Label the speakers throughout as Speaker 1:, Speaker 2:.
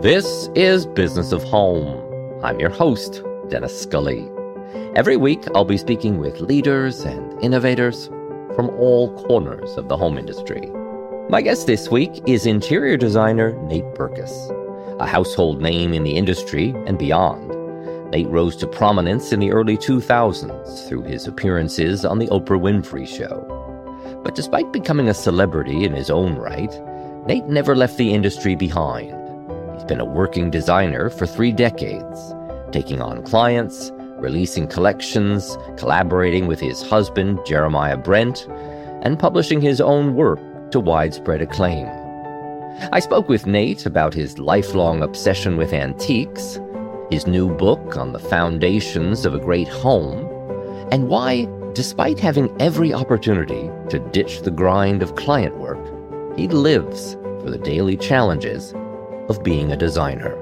Speaker 1: This is Business of Home. I'm your host, Dennis Scully. Every week, I'll be speaking with leaders and innovators from all corners of the home industry. My guest this week is interior designer Nate Berkus, a household name in the industry and beyond. Nate rose to prominence in the early 2000s through his appearances on The Oprah Winfrey Show. But despite becoming a celebrity in his own right, Nate never left the industry behind. He's been a working designer for 3 decades, taking on clients, releasing collections, collaborating with his husband, Jeremiah Brent, and publishing his own work to widespread acclaim. I spoke with Nate about his lifelong obsession with antiques, his new book on the foundations of a great home, and why, despite having every opportunity to ditch the grind of client work, he lives for the daily challenges of being a designer.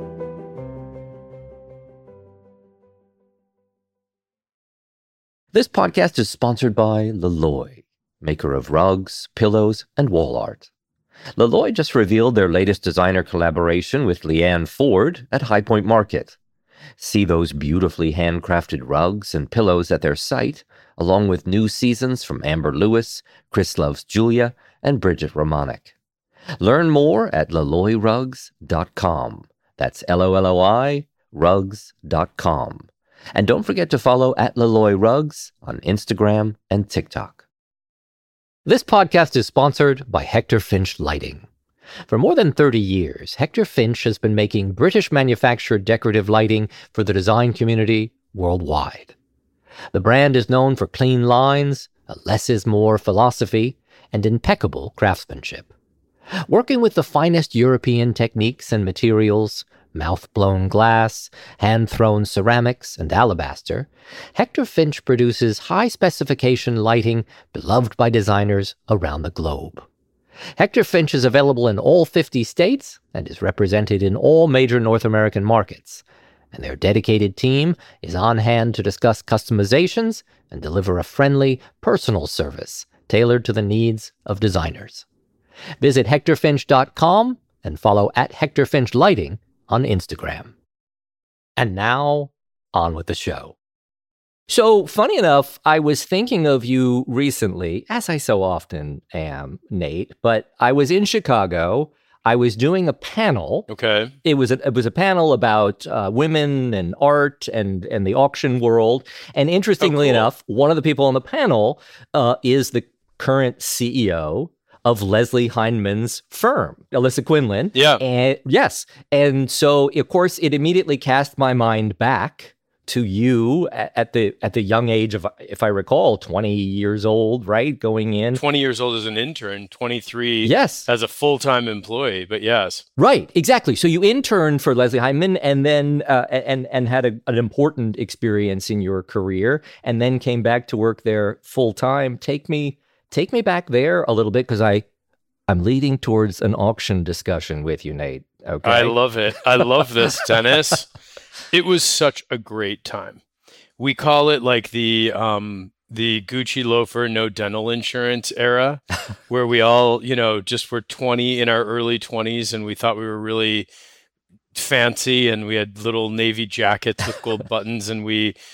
Speaker 1: This podcast is sponsored by Leloy, maker of rugs, pillows, and wall art. Leloy just revealed their latest designer collaboration with Leanne Ford at High Point Market. See those beautifully handcrafted rugs and pillows at their site, along with new seasons from Amber Lewis, Chris Loves Julia, and Bridget Romanek. Learn more at LeloyRugs.com. That's L-O-L-O-I, rugs.com. And don't forget to follow at Leloy Rugs on Instagram and TikTok. This podcast is sponsored by Hector Finch Lighting. For more than 30 years, Hector Finch has been making British-manufactured decorative lighting for the design community worldwide. The brand is known for clean lines, a less is more philosophy, and impeccable craftsmanship. Working with the finest European techniques and materials, mouth-blown glass, hand-thrown ceramics, and alabaster, Hector Finch produces high-specification lighting beloved by designers around the globe. Hector Finch is available in all 50 states and is represented in all major North American markets, and their dedicated team is on hand to discuss customizations and deliver a friendly, personal service tailored to the needs of designers. Visit hectorfinch.com and follow at Hector Finch Lighting on Instagram. And now, on with the show. So, funny enough, I was thinking of you recently, as I so often am, Nate, but I was in Chicago. I was doing a panel.
Speaker 2: Okay.
Speaker 1: It was a panel about women and art and the auction world. And interestingly enough, one of the people on the panel is the current CEO of Leslie Hindman's firm, Alyssa Quinlan.
Speaker 2: Yeah.
Speaker 1: And yes. And so, of course, it immediately cast my mind back to you at the young age of, if I recall, 20 years old, right? Going in.
Speaker 2: 20 years old as an intern, 23
Speaker 1: yes.
Speaker 2: as a full-time employee, but yes.
Speaker 1: Right, exactly. So you interned for Leslie Hindman and then and had an important experience in your career and then came back to work there full-time. Take me back there a little bit because I'm leading towards an auction discussion with you, Nate. Okay.
Speaker 2: I love it. I love this, Dennis. It was such a great time. We call it like the Gucci loafer, no dental insurance era, where we all, just were 20 in our early 20s and we thought we were really fancy and we had little navy jackets with gold buttons and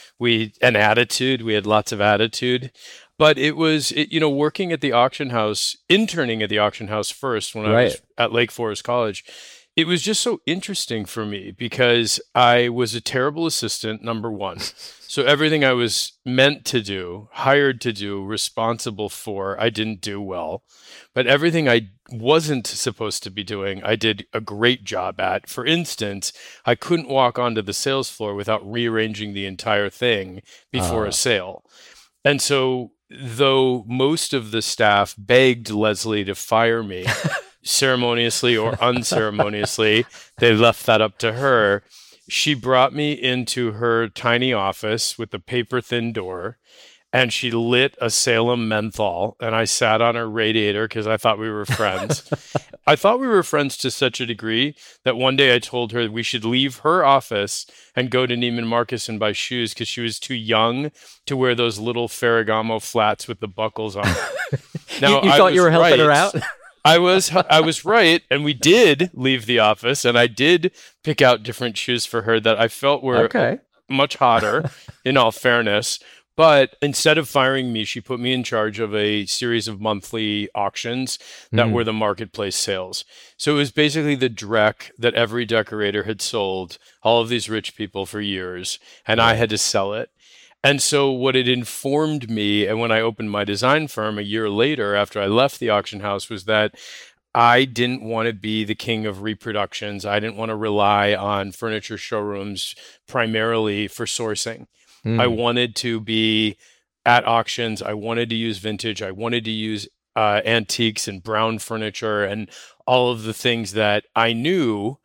Speaker 2: an attitude. We had lots of attitude. But it was, working at the auction house, interning at the auction house first when I was at Lake Forest College. It was just so interesting for me because I was a terrible assistant, number one. So everything I was meant to do, hired to do, responsible for, I didn't do well. But everything I wasn't supposed to be doing, I did a great job at. For instance, I couldn't walk onto the sales floor without rearranging the entire thing before a sale. And so, though most of the staff begged Leslie to fire me, ceremoniously or unceremoniously, they left that up to her. She brought me into her tiny office with a paper-thin door, and she lit a Salem menthol, and I sat on her radiator because I thought we were friends. I thought we were friends to such a degree that one day I told her we should leave her office and go to Neiman Marcus and buy shoes because she was too young to wear those little Ferragamo flats with the buckles on.
Speaker 1: Now, you thought you were helping her out?
Speaker 2: I was right, and we did leave the office, and I did pick out different shoes for her that I felt were
Speaker 1: Okay.
Speaker 2: much hotter, in all fairness. But instead of firing me, she put me in charge of a series of monthly auctions that were the marketplace sales. So it was basically the dreck that every decorator had sold, all of these rich people for years, and I had to sell it. And so what it informed me, and when I opened my design firm a year later after I left the auction house, was that I didn't want to be the king of reproductions. I didn't want to rely on furniture showrooms primarily for sourcing. I
Speaker 1: Mm.
Speaker 2: wanted to be at auctions. I wanted to use vintage. I wanted to use antiques and brown furniture and all of the things that I knew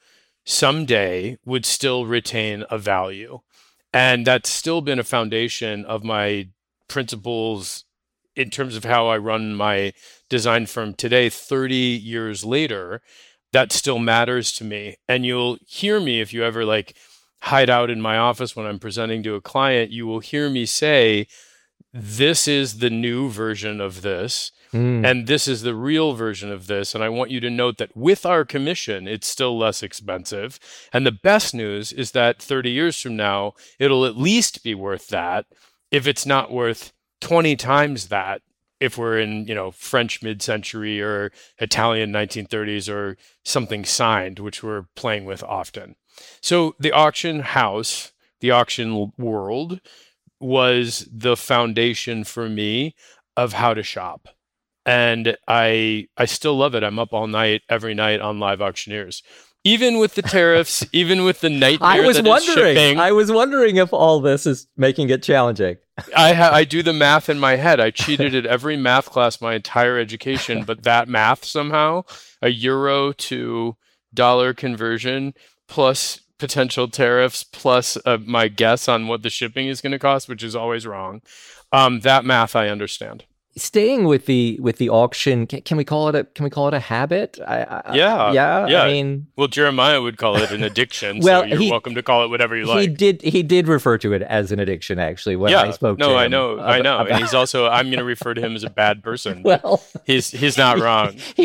Speaker 2: someday would still retain a value. And that's still been a foundation of my principles in terms of how I run my design firm today, 30 years later. That still matters to me. And you'll hear me if you ever like hide out in my office when I'm presenting to a client, you will hear me say, this is the new version of this,
Speaker 1: Mm.
Speaker 2: and this is the real version of this. And I want you to note that with our commission, it's still less expensive. And the best news is that 30 years from now, it'll at least be worth that if it's not worth 20 times that. If we're in, French mid-century or Italian 1930s or something signed, which we're playing with often. So the auction house, the auction world was the foundation for me of how to shop. And I still love it. I'm up all night, every night on Live Auctioneers. Even with the tariffs, even with the nightmare that is shipping.
Speaker 1: I was wondering if all this is making it challenging.
Speaker 2: I do the math in my head. I cheated at every math class my entire education, but that math somehow, a euro to dollar conversion plus potential tariffs plus my guess on what the shipping is going to cost, which is always wrong. That math I understand.
Speaker 1: Staying with the auction, can we call it a habit?
Speaker 2: Yeah.
Speaker 1: I mean,
Speaker 2: well, Jeremiah would call it an addiction.
Speaker 1: Well,
Speaker 2: so you're welcome to call it whatever you like.
Speaker 1: He did refer to it as an addiction, actually, when I spoke to him.
Speaker 2: I know. And he's also, I'm going to refer to him as a bad person.
Speaker 1: Well,
Speaker 2: he's not wrong.
Speaker 1: He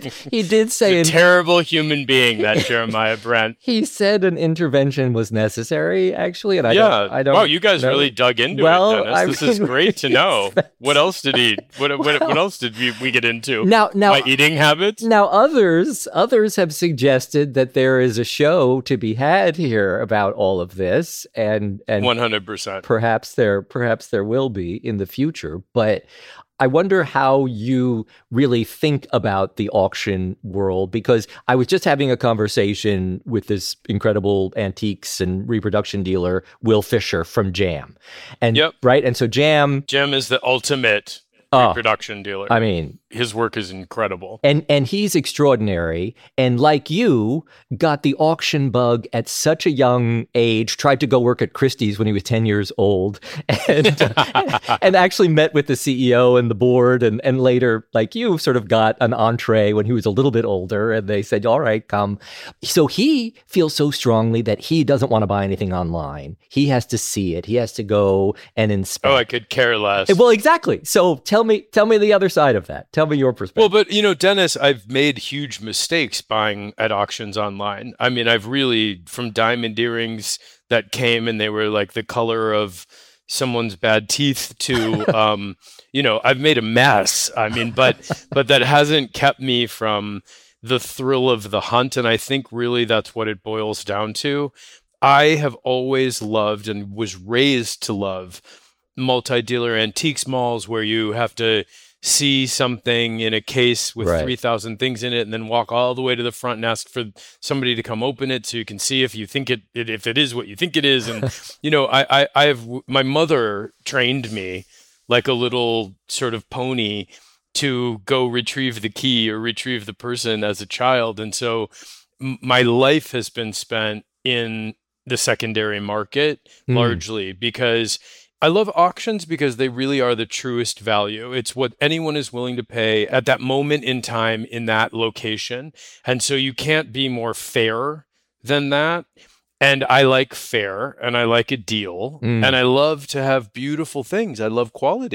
Speaker 1: did say
Speaker 2: he's a terrible human being, that Jeremiah Brent.
Speaker 1: He said an intervention was necessary, actually, and I don't.
Speaker 2: Wow, you guys really dug into it, Dennis. This is great to know. What else did he? What else did we get into?
Speaker 1: Now,
Speaker 2: my eating habits.
Speaker 1: Now, others have suggested that there is a show to be had here about all of this, and
Speaker 2: 100%.
Speaker 1: Perhaps there will be in the future, but I wonder how you really think about the auction world, because I was just having a conversation with this incredible antiques and reproduction dealer, Will Fisher from JAM. And right. And so JAM
Speaker 2: is the ultimate reproduction dealer.
Speaker 1: I mean,
Speaker 2: his work is incredible.
Speaker 1: And he's extraordinary. And like you, got the auction bug at such a young age, tried to go work at Christie's when he was 10 years old, and actually met with the CEO and the board, and later, like you, sort of got an entree when he was a little bit older, and they said, all right, come. So he feels so strongly that he doesn't want to buy anything online. He has to see it. He has to go and inspect.
Speaker 2: Oh, I could care less.
Speaker 1: Well, exactly. So tell me the other side of that. Tell me your perspective.
Speaker 2: Well, but Dennis, I've made huge mistakes buying at auctions online. I mean, I've really, from diamond earrings that came and they were like the color of someone's bad teeth to, I've made a mess. I mean, but that hasn't kept me from the thrill of the hunt. And I think really that's what it boils down to. I have always loved and was raised to love multi-dealer antiques malls where you have to see something in a case with 3,000 things in it and then walk all the way to the front and ask for somebody to come open it so you can see if you think if it is what you think it is. And, I have, my mother trained me like a little sort of pony to go retrieve the key or retrieve the person as a child. And so my life has been spent in the secondary market largely because I love auctions because they really are the truest value. It's what anyone is willing to pay at that moment in time in that location. And so you can't be more fair than that. And I like fair and I like a deal and I love to have beautiful things. I love quality.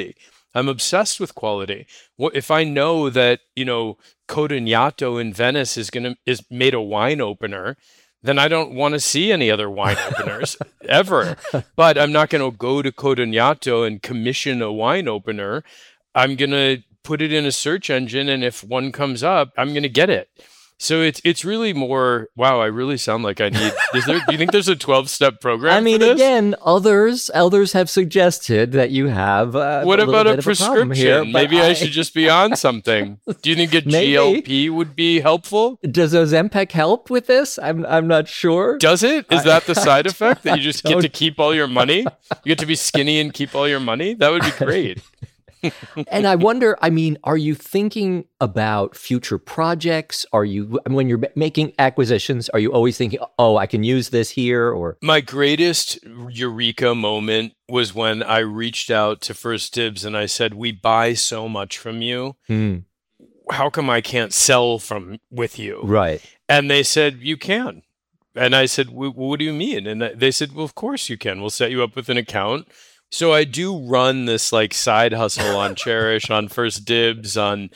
Speaker 2: I'm obsessed with quality. What if I know that, Codognato in Venice is made a wine opener, then I don't want to see any other wine openers ever. But I'm not going to go to Codognato and commission a wine opener. I'm going to put it in a search engine, and if one comes up, I'm going to get it. So it's really more, wow, I really sound like I need, do you think there's a 12-step program?
Speaker 1: I mean,
Speaker 2: for this?
Speaker 1: again, others have suggested that you have
Speaker 2: what about a
Speaker 1: prescription
Speaker 2: here? Maybe I should just be on something. Do you think a GLP would be helpful?
Speaker 1: Does Ozempic help with this? I'm not sure.
Speaker 2: Does it? Is that the side effect, that you just get to keep all your money? You get to be skinny and keep all your money? That would be great.
Speaker 1: And I wonder, I mean, are you thinking about future projects? When you're making acquisitions, are you always thinking, oh, I can use this here? Or
Speaker 2: my greatest eureka moment was when I reached out to 1stDibs and I said, we buy so much from you. How come I can't sell with you?
Speaker 1: Right.
Speaker 2: And they said, you can. And I said, what do you mean? And they said, well, of course you can. We'll set you up with an account. So I do run this like side hustle on Cherish, on 1stDibs,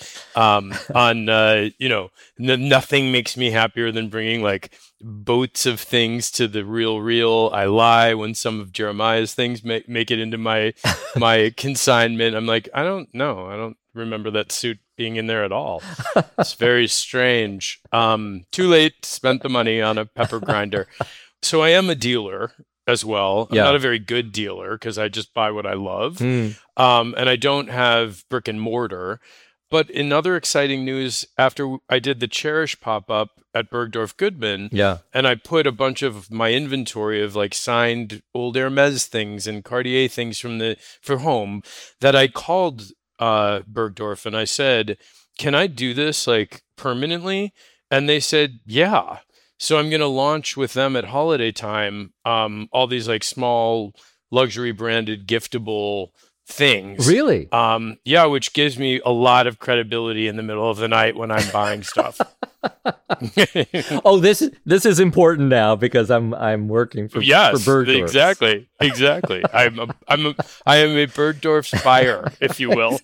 Speaker 2: nothing makes me happier than bringing like boats of things to the Real. I lie when some of Jeremiah's things make it into my consignment. I'm like, I don't know. I don't remember that suit being in there at all. It's very strange. Too late, spent the money on a pepper grinder. So I am a dealer as well. I'm not a very good dealer because I just buy what I love. And I don't have brick and mortar. But in other exciting news, after I did the Cherish pop-up at Bergdorf Goodman, and I put a bunch of my inventory of like signed old Hermes things and Cartier things for home, that I called Bergdorf and I said, can I do this like permanently? And they said, yeah. So I'm going to launch with them at holiday time, all these like small luxury branded giftable things.
Speaker 1: Really?
Speaker 2: Which gives me a lot of credibility in the middle of the night when I'm buying stuff.
Speaker 1: Oh, this is important now because I'm working for Bergdorf.
Speaker 2: Exactly. I am a Bergdorf's buyer, if you will.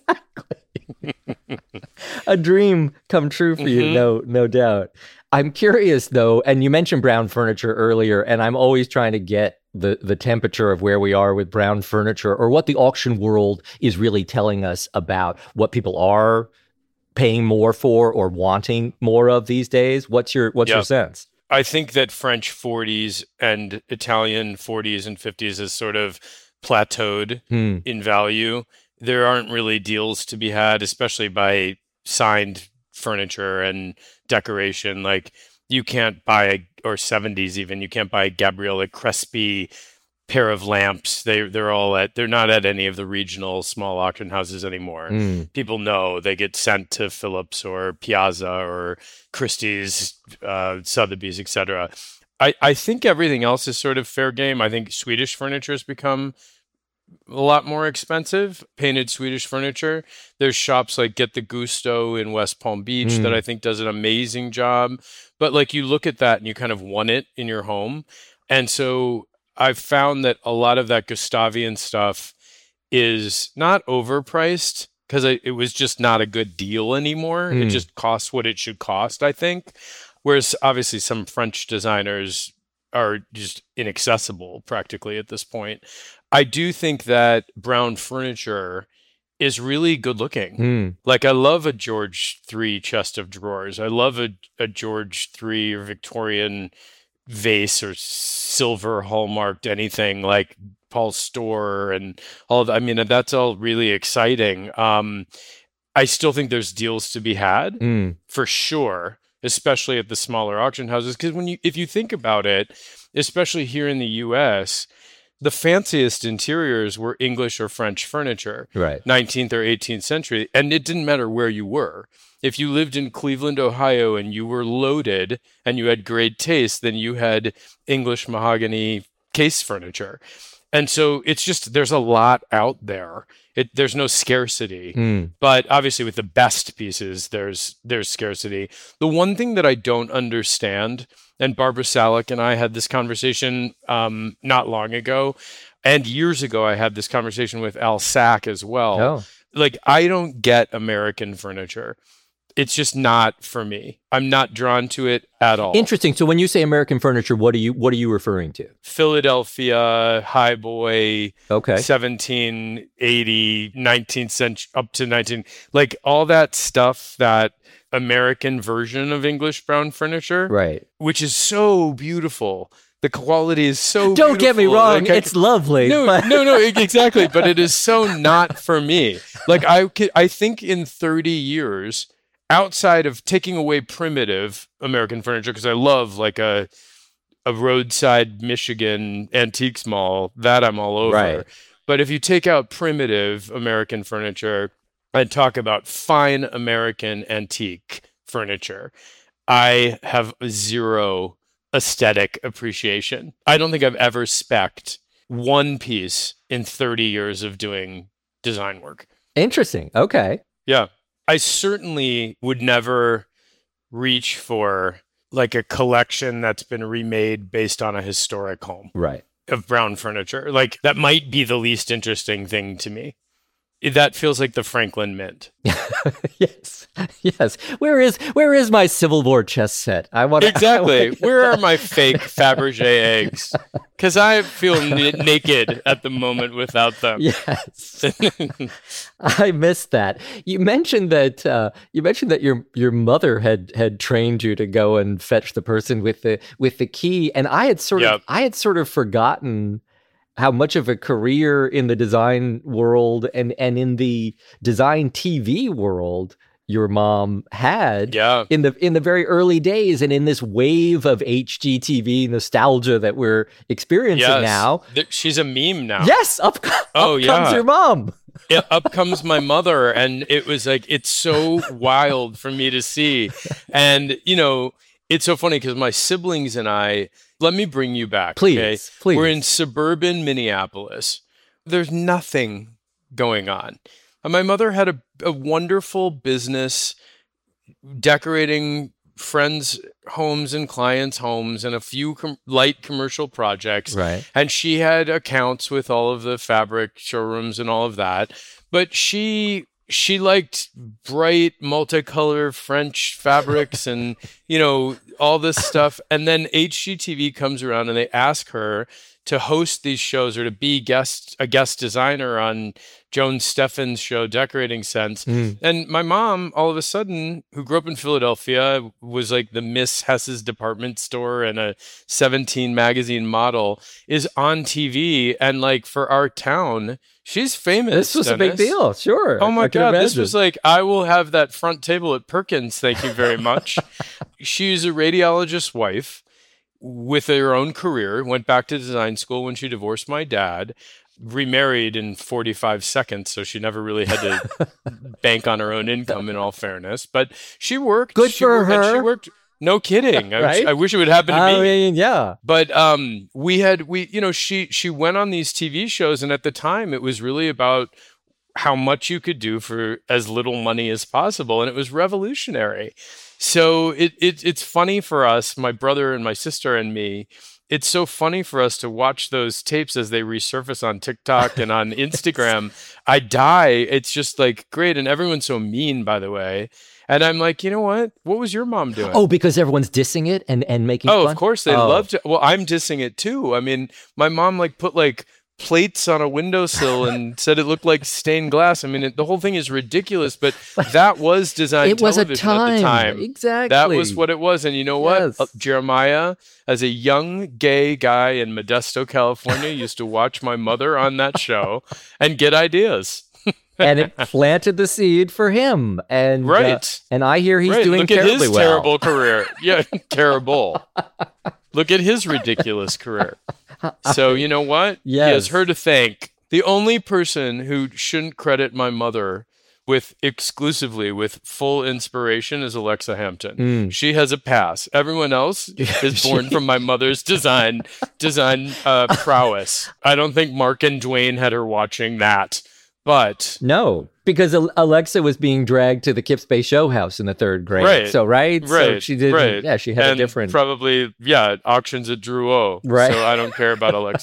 Speaker 1: A dream come true for you, no doubt. I'm curious though, and you mentioned brown furniture earlier, and I'm always trying to get the temperature of where we are with brown furniture, or what the auction world is really telling us about what people are paying more for or wanting more of these days. What's your sense?
Speaker 2: I think that French 40s and Italian 40s and 50s has sort of plateaued in value. There aren't really deals to be had, especially by signed furniture and decoration. Like you can't buy, or 70s even, you can't buy a Gabriele Crespi pair of lamps. They're not at any of the regional small auction houses anymore. People know they get sent to Phillips or Piazza or Christie's, Sotheby's, etc. I think everything else is sort of fair game. I think Swedish furniture has become a lot more expensive, painted Swedish furniture. There's shops like Get the Gusto in West Palm Beach that I think does an amazing job. But like you look at that and you kind of want it in your home. And so I've found that a lot of that Gustavian stuff is not overpriced because it was just not a good deal anymore. It just costs what it should cost, I think. Whereas obviously some French designers are just inaccessible practically at this point. I do think that brown furniture is really good looking. Like I love a George III chest of drawers. I love a George III or Victorian vase or silver hallmarked anything like Paul Storer and all of that. I mean, that's all really exciting. I still think there's deals to be had for sure, especially at the smaller auction houses. Because if you think about it, especially here in the US, the fanciest interiors were English or French furniture,
Speaker 1: right?
Speaker 2: 19th or 18th century. And it didn't matter where you were. If you lived in Cleveland, Ohio, and you were loaded and you had great taste, then you had English mahogany case furniture. And so it's just, there's a lot out there. There's no scarcity. But obviously with the best pieces, there's scarcity. The one thing that I don't understand, and Barbara Salick and I had this conversation not long ago, and years ago I had this conversation with Al Sack as well. Like, I don't get American furniture. It's just not for me. I'm not drawn to it at all.
Speaker 1: Interesting. So when you say American furniture, what are you referring to?
Speaker 2: Philadelphia, Highboy,
Speaker 1: Okay.
Speaker 2: 1780, 19th century, up to 19, like all that stuff, that American version of English brown furniture,
Speaker 1: Right.
Speaker 2: which is so beautiful. The quality is so
Speaker 1: Don't get me
Speaker 2: beautiful.
Speaker 1: wrong,
Speaker 2: Like,
Speaker 1: it's lovely.
Speaker 2: no,
Speaker 1: but-
Speaker 2: no, exactly. But it is so not for me. Like, I think in 30 years, outside of taking away primitive American furniture, because I love like a roadside Michigan antiques mall, that I'm all over.
Speaker 1: Right.
Speaker 2: But if you take out primitive American furniture and talk about fine American antique furniture, I have zero aesthetic appreciation. I don't think I've ever spec'd one piece in 30 years of doing design work.
Speaker 1: Interesting. Okay.
Speaker 2: Yeah. I certainly would never reach for like a collection that's been remade based on a historic home
Speaker 1: Right.
Speaker 2: of brown furniture. Like, that might be the least interesting thing to me. That feels like the Franklin Mint.
Speaker 1: Yes. Yes. Where is my Civil War chess set? I want
Speaker 2: Exactly. Where are my fake Fabergé eggs? Because I feel naked at the moment without them.
Speaker 1: Yes. I missed that. You mentioned that your mother had trained you to go and fetch the person with the key, and I had sort of forgotten how much of a career in the design world and in the design TV world your mom had in the very early days, and in this wave of HGTV nostalgia that we're experiencing now.
Speaker 2: She's a meme now.
Speaker 1: Yes, up comes your mom.
Speaker 2: Up comes my mother, and it was like, it's so wild for me to see. And, you know, it's so funny because my siblings and I, let me bring you back.
Speaker 1: Please.
Speaker 2: We're in suburban Minneapolis. There's nothing going on. And my mother had a wonderful business decorating friends' homes and clients' homes and a few light commercial projects.
Speaker 1: Right.
Speaker 2: And she had accounts with all of the fabric showrooms and all of that. But she liked bright, multicolor French fabrics and, you know, all this stuff. And then HGTV comes around and they ask her to host these shows or to be a guest designer on Joan Steffen's show, Decorating Sense. And my mom, all of a sudden, who grew up in Philadelphia, was like the Miss Hess's department store and a 17 magazine model, is on TV. And like, for our town, she's famous.
Speaker 1: This was a big deal. Sure.
Speaker 2: Oh my God. This was like, I will have that front table at Perkins. Thank you very much. She's a radiologist's wife with her own career, went back to design school when she divorced my dad, remarried in 45 seconds. So she never really had to bank on her own income, in all fairness, but she worked.
Speaker 1: Good for her.
Speaker 2: And she worked. No kidding.
Speaker 1: Right?
Speaker 2: I wish it would happen to me.
Speaker 1: Yeah.
Speaker 2: But she went on these TV shows, and at the time it was really about how much you could do for as little money as possible, and it was revolutionary. So it's funny for us, my brother and my sister and me. It's so funny for us to watch those tapes as they resurface on TikTok and on Instagram. I die. It's just like, great. And everyone's so mean, by the way. And I'm like, you know what? What was your mom doing?
Speaker 1: Oh, because everyone's dissing it and making fun?
Speaker 2: Oh, of course. They love to. Well, I'm dissing it too. I mean, my mom like put like plates on a windowsill and said it looked like stained glass. I mean, the whole thing is ridiculous, but that was design television at the time.
Speaker 1: Exactly.
Speaker 2: That was what it was. And you know what?
Speaker 1: Yes.
Speaker 2: Jeremiah, as a young gay guy in Modesto, California, used to watch my mother on that show and get ideas.
Speaker 1: And it planted the seed for him. And and I hear he's doing terribly well.
Speaker 2: Look at his terrible career. Yeah, terrible. Look at his ridiculous career. So you know what?
Speaker 1: Yes.
Speaker 2: He has her to thank. The only person who shouldn't credit my mother with exclusively with full inspiration is Alexa Hampton. She has a pass. Everyone else is born from my mother's design prowess. I don't think Mark and Dwayne had her watching that. But
Speaker 1: no, because Alexa was being dragged to the Kips Bay Show House in the third grade.
Speaker 2: Right.
Speaker 1: So she did. Right. Yeah, she had a different.
Speaker 2: Probably, auctions at Drew O.
Speaker 1: Right.
Speaker 2: So I don't care about Alexa.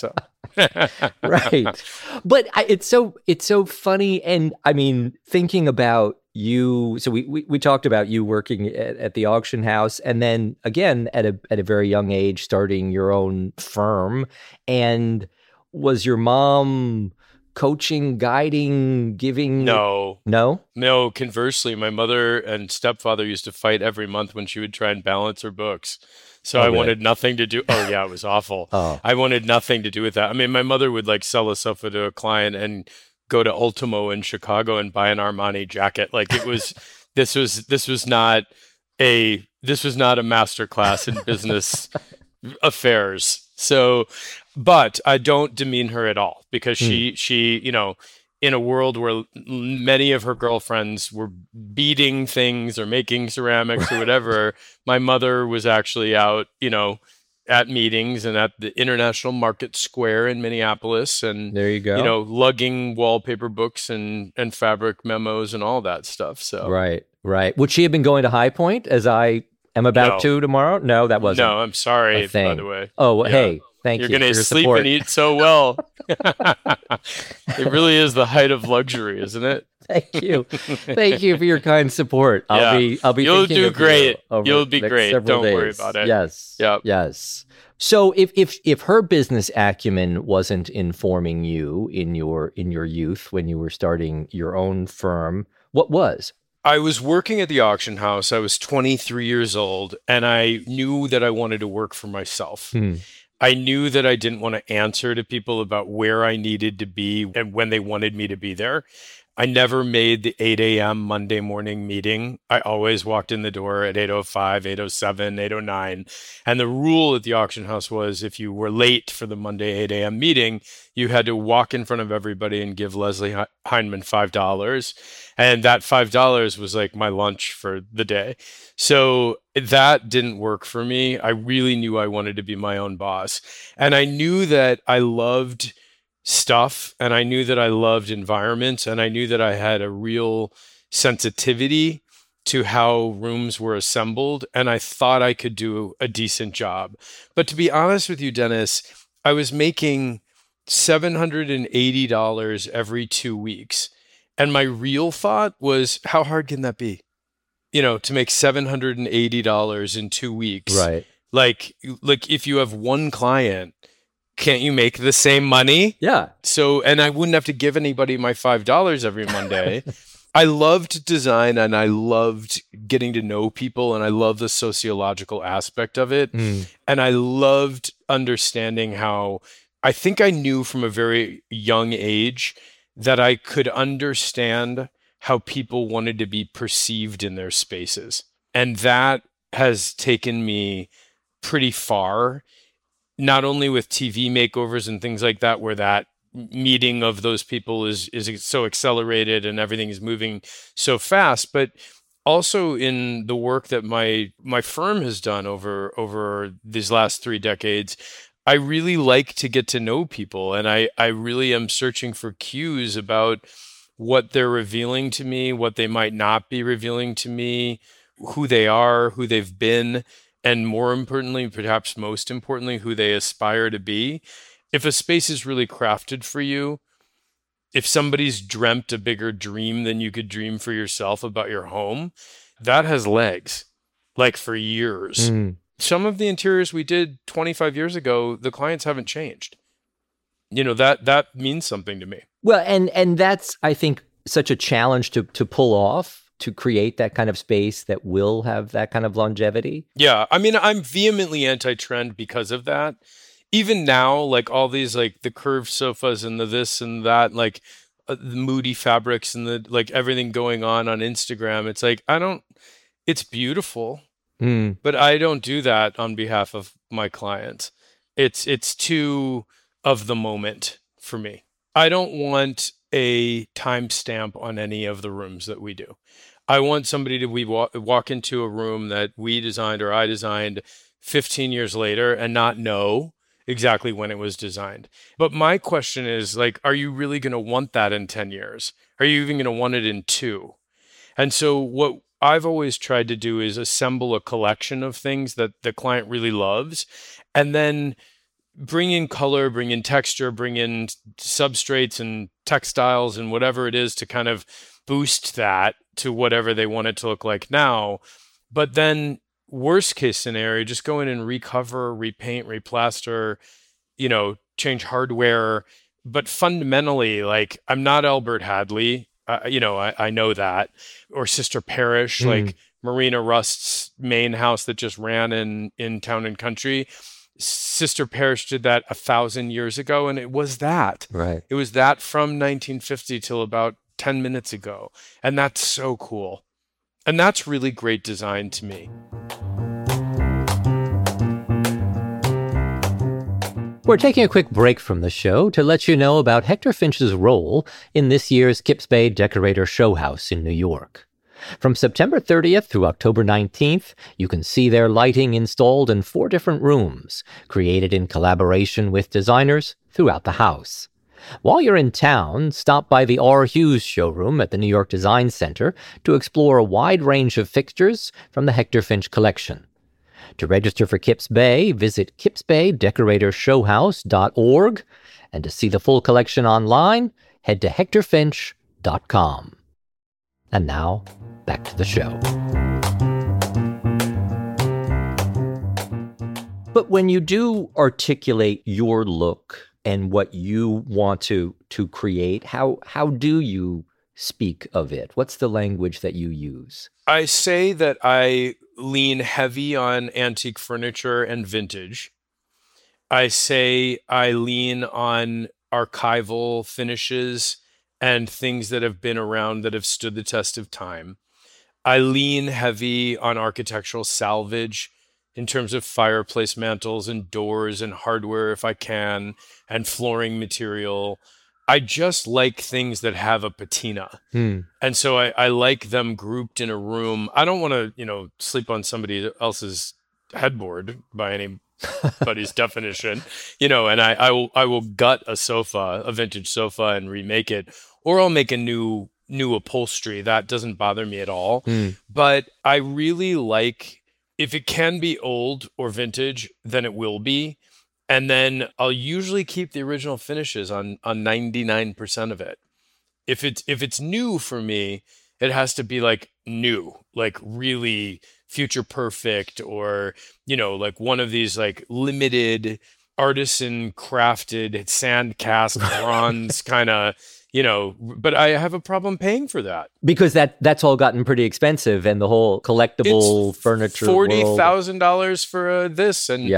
Speaker 1: Right. But it's so funny. And I mean, thinking about you, so we talked about you working at the auction house, and then again at a very young age starting your own firm. And was your mom coaching, guiding, giving?
Speaker 2: No.
Speaker 1: No?
Speaker 2: No, conversely, my mother and stepfather used to fight every month when she would try and balance her books. So
Speaker 1: Oh,
Speaker 2: I
Speaker 1: really?
Speaker 2: wanted nothing to do. Oh, yeah, it was awful.
Speaker 1: Oh,
Speaker 2: I wanted nothing to do with that. I mean, my mother would like sell a sofa to a client and go to Ultimo in Chicago and buy an Armani jacket. Like it was, this was not a master class in business affairs. So, but I don't demean her at all because
Speaker 1: hmm.
Speaker 2: she, in a world where many of her girlfriends were beating things or making ceramics or whatever, my mother was actually out, at meetings and at the International Market Square in Minneapolis and,
Speaker 1: There you go.
Speaker 2: lugging wallpaper books and fabric memos and all that stuff. So,
Speaker 1: Right, right. Would she have been going to High Point as I am about
Speaker 2: no,
Speaker 1: to tomorrow? No, that wasn't
Speaker 2: no, I'm
Speaker 1: a
Speaker 2: sorry, by
Speaker 1: thing.
Speaker 2: the way.
Speaker 1: Oh, well,
Speaker 2: Yeah.
Speaker 1: hey, thank
Speaker 2: You're
Speaker 1: you
Speaker 2: going
Speaker 1: for
Speaker 2: to
Speaker 1: your
Speaker 2: sleep and
Speaker 1: support.
Speaker 2: eat so well. It really is the height of luxury, isn't it?
Speaker 1: Thank you. Thank you for your kind support.
Speaker 2: Yeah.
Speaker 1: I'll be
Speaker 2: You'll
Speaker 1: thinking
Speaker 2: do
Speaker 1: of you
Speaker 2: great.
Speaker 1: over
Speaker 2: You'll be
Speaker 1: the next
Speaker 2: great.
Speaker 1: several
Speaker 2: Don't worry
Speaker 1: days.
Speaker 2: about it.
Speaker 1: Yes.
Speaker 2: Yep.
Speaker 1: Yes. So if her business acumen wasn't informing you in your youth when you were starting your own firm, what was?
Speaker 2: I was working at the auction house. I was 23 years old, and I knew that I wanted to work for myself.
Speaker 1: Hmm.
Speaker 2: I knew that I didn't want to answer to people about where I needed to be and when they wanted me to be there. I never made the 8 a.m. Monday morning meeting. I always walked in the door at 8:05, 8:07, 8:09. And the rule at the auction house was if you were late for the Monday 8 a.m. meeting, you had to walk in front of everybody and give Leslie Heineman $5. And that $5 was like my lunch for the day. So that didn't work for me. I really knew I wanted to be my own boss. And I knew that I loved stuff and I knew that I loved environments and I knew that I had a real sensitivity to how rooms were assembled and I thought I could do a decent job. But to be honest with you, Dennis, I was making $780 every 2 weeks. And my real thought was, how hard can that be? To make $780 in 2 weeks.
Speaker 1: Right.
Speaker 2: Like if you have one client, can't you make the same money?
Speaker 1: Yeah.
Speaker 2: So, and I wouldn't have to give anybody my $5 every Monday. I loved design and I loved getting to know people and I love the sociological aspect of it.
Speaker 1: Hmm.
Speaker 2: And I loved understanding how I think I knew from a very young age that I could understand how people wanted to be perceived in their spaces. And that has taken me pretty far, not only with TV makeovers and things like that, where that meeting of those people is so accelerated and everything is moving so fast, but also in the work that my firm has done over these last 3 decades. I really like to get to know people, and I really am searching for cues about what they're revealing to me, what they might not be revealing to me, who they are, who they've been, and more importantly, perhaps most importantly, who they aspire to be. If a space is really crafted for you, if somebody's dreamt a bigger dream than you could dream for yourself about your home, that has legs, like for years.
Speaker 1: Hmm.
Speaker 2: Some of the interiors we did 25 years ago, the clients haven't changed. That means something to me.
Speaker 1: Well, and that's, I think, such a challenge to pull off, to create that kind of space that will have that kind of longevity.
Speaker 2: Yeah. I mean, I'm vehemently anti-trend because of that. Even now, like all these, like the curved sofas and the this and that, like the moody fabrics and the, like everything going on Instagram. It's like, it's beautiful,
Speaker 1: Hmm.
Speaker 2: but I don't do that on behalf of my clients. It's too of the moment for me. I don't want a timestamp on any of the rooms that we do. I want somebody to walk into a room that we designed or I designed 15 years later and not know exactly when it was designed. But my question is, like, are you really going to want that in 10 years? Are you even going to want it in 2? And so what I've always tried to do is assemble a collection of things that the client really loves and then bring in color, bring in texture, bring in substrates and textiles and whatever it is to kind of boost that to whatever they want it to look like now. But then worst case scenario, just go in and recover, repaint, replaster, change hardware. But fundamentally, like, I'm not Albert Hadley. I know that. Or Sister Parish, like Marina Rust's main house that just ran in Town and Country. Sister Parish did that 1,000 years ago, and it was that.
Speaker 1: Right.
Speaker 2: It was that from 1950 till about 10 minutes ago. And that's so cool. And that's really great design to me.
Speaker 1: We're taking a quick break from the show to let you know about Hector Finch's role in this year's Kips Bay Decorator Show House in New York. From September 30th through October 19th, you can see their lighting installed in 4 different rooms, created in collaboration with designers throughout the house. While you're in town, stop by the R. Hughes showroom at the New York Design Center to explore a wide range of fixtures from the Hector Finch collection. To register for Kips Bay, visit kipsbaydecoratorshowhouse.org, and to see the full collection online, head to hectorfinch.com. And now, back to the show. But when you do articulate your look and what you want to create, how do you speak of it? What's the language that you use?
Speaker 2: I say that I lean heavy on antique furniture and vintage. I say I lean on archival finishes and things that have been around that have stood the test of time. I lean heavy on architectural salvage in terms of fireplace mantles and doors and hardware if I can, and flooring material. I just like things that have a patina. And so I like them grouped in a room. I don't want to, sleep on somebody else's headboard by anybody's definition, and I will gut a vintage sofa and remake it, or I'll make a new upholstery. That doesn't bother me at all. But I really like, if it can be old or vintage, then it will be. And then I'll usually keep the original finishes on 99% of it. If it's new for me, it has to be like new, like really future perfect, or, like one of these like limited artisan crafted sand cast bronze kind of, but I have a problem paying for that.
Speaker 1: Because that's all gotten pretty expensive, and the whole collectible furniture
Speaker 2: $40,000 for this, and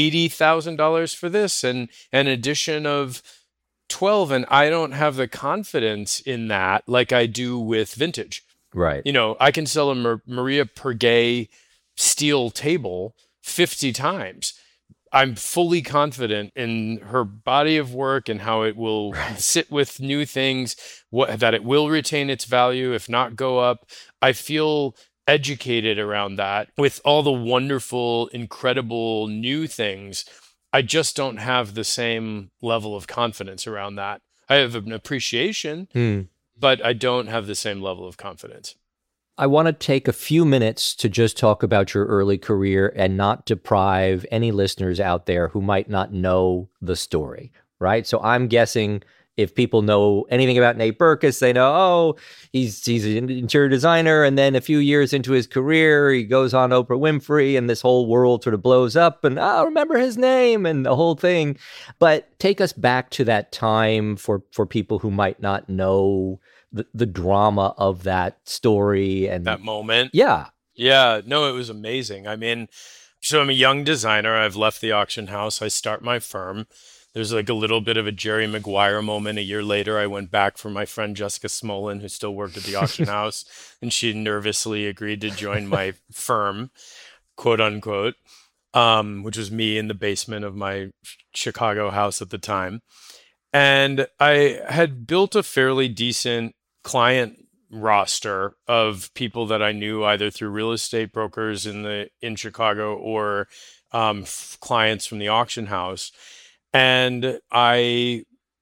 Speaker 1: $80,000
Speaker 2: for this, and an edition of 12, and I don't have the confidence in that like I do with vintage.
Speaker 1: Right.
Speaker 2: I can sell a Maria Purgay steel table 50 times. I'm fully confident in her body of work and how it will sit with new things, that it will retain its value, if not go up. I feel educated around that. With all the wonderful, incredible new things, I just don't have the same level of confidence around that. I have an appreciation, but I don't have the same level of confidence.
Speaker 1: I want to take a few minutes to just talk about your early career and not deprive any listeners out there who might not know the story, right? So I'm guessing if people know anything about Nate Berkus, they know, he's an interior designer, and then a few years into his career, he goes on Oprah Winfrey, and this whole world sort of blows up, and remember his name and the whole thing. But take us back to that time for people who might not know the drama of that story and
Speaker 2: that moment.
Speaker 1: Yeah.
Speaker 2: No, it was amazing. I mean, so I'm a young designer. I've left the auction house. I start my firm. There's like a little bit of a Jerry Maguire moment. A year later, I went back for my friend Jessica Smolin, who still worked at the auction house, and she nervously agreed to join my firm, quote unquote, which was me in the basement of my Chicago house at the time. And I had built a fairly decent client roster of people that I knew either through real estate brokers in Chicago or clients from the auction house. And I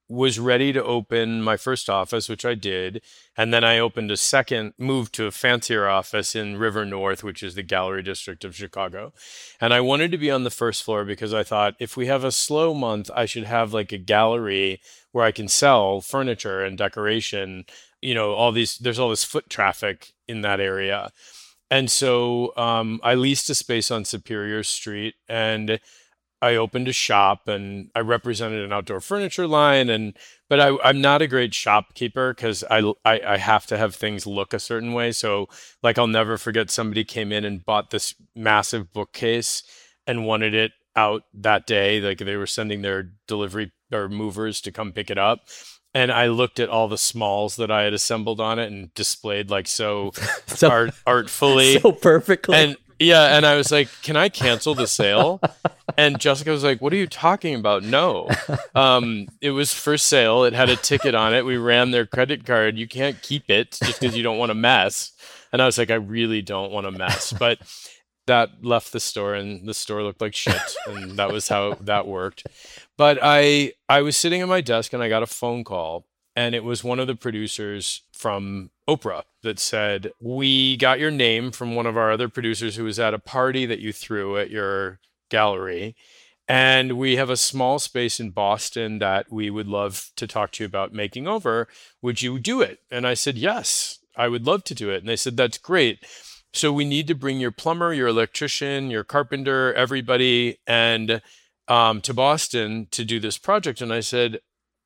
Speaker 2: was ready to open my first office, which I did. And then I moved to a fancier office in River North, which is the gallery district of Chicago. And I wanted to be on the first floor because I thought if we have a slow month, I should have like a gallery where I can sell furniture and decoration. There's all this foot traffic in that area. And so I leased a space on Superior Street and I opened a shop and I represented an outdoor furniture line. But I'm not a great shopkeeper because I have to have things look a certain way. So like I'll never forget somebody came in and bought this massive bookcase and wanted it out that day. Like they were sending their delivery or movers to come pick it up. And I looked at all the smalls that I had assembled on it and displayed like so artfully.
Speaker 1: So perfectly.
Speaker 2: And yeah, and I was like, can I cancel the sale? And Jessica was like, what are you talking about? No. It was for sale. It had a ticket on it. We ran their credit card. You can't keep it just because you don't want to mess. And I was like, I really don't want to mess. But that left the store and the store looked like shit. And that was how that worked. But I was sitting at my desk and I got a phone call. And it was one of the producers from Oprah that said, we got your name from one of our other producers who was at a party that you threw at your gallery. And we have a small space in Boston that we would love to talk to you about making over. Would you do it? And I said, yes, I would love to do it. And they said, that's great. So we need to bring your plumber, your electrician, your carpenter, everybody, and to Boston to do this project. And I said,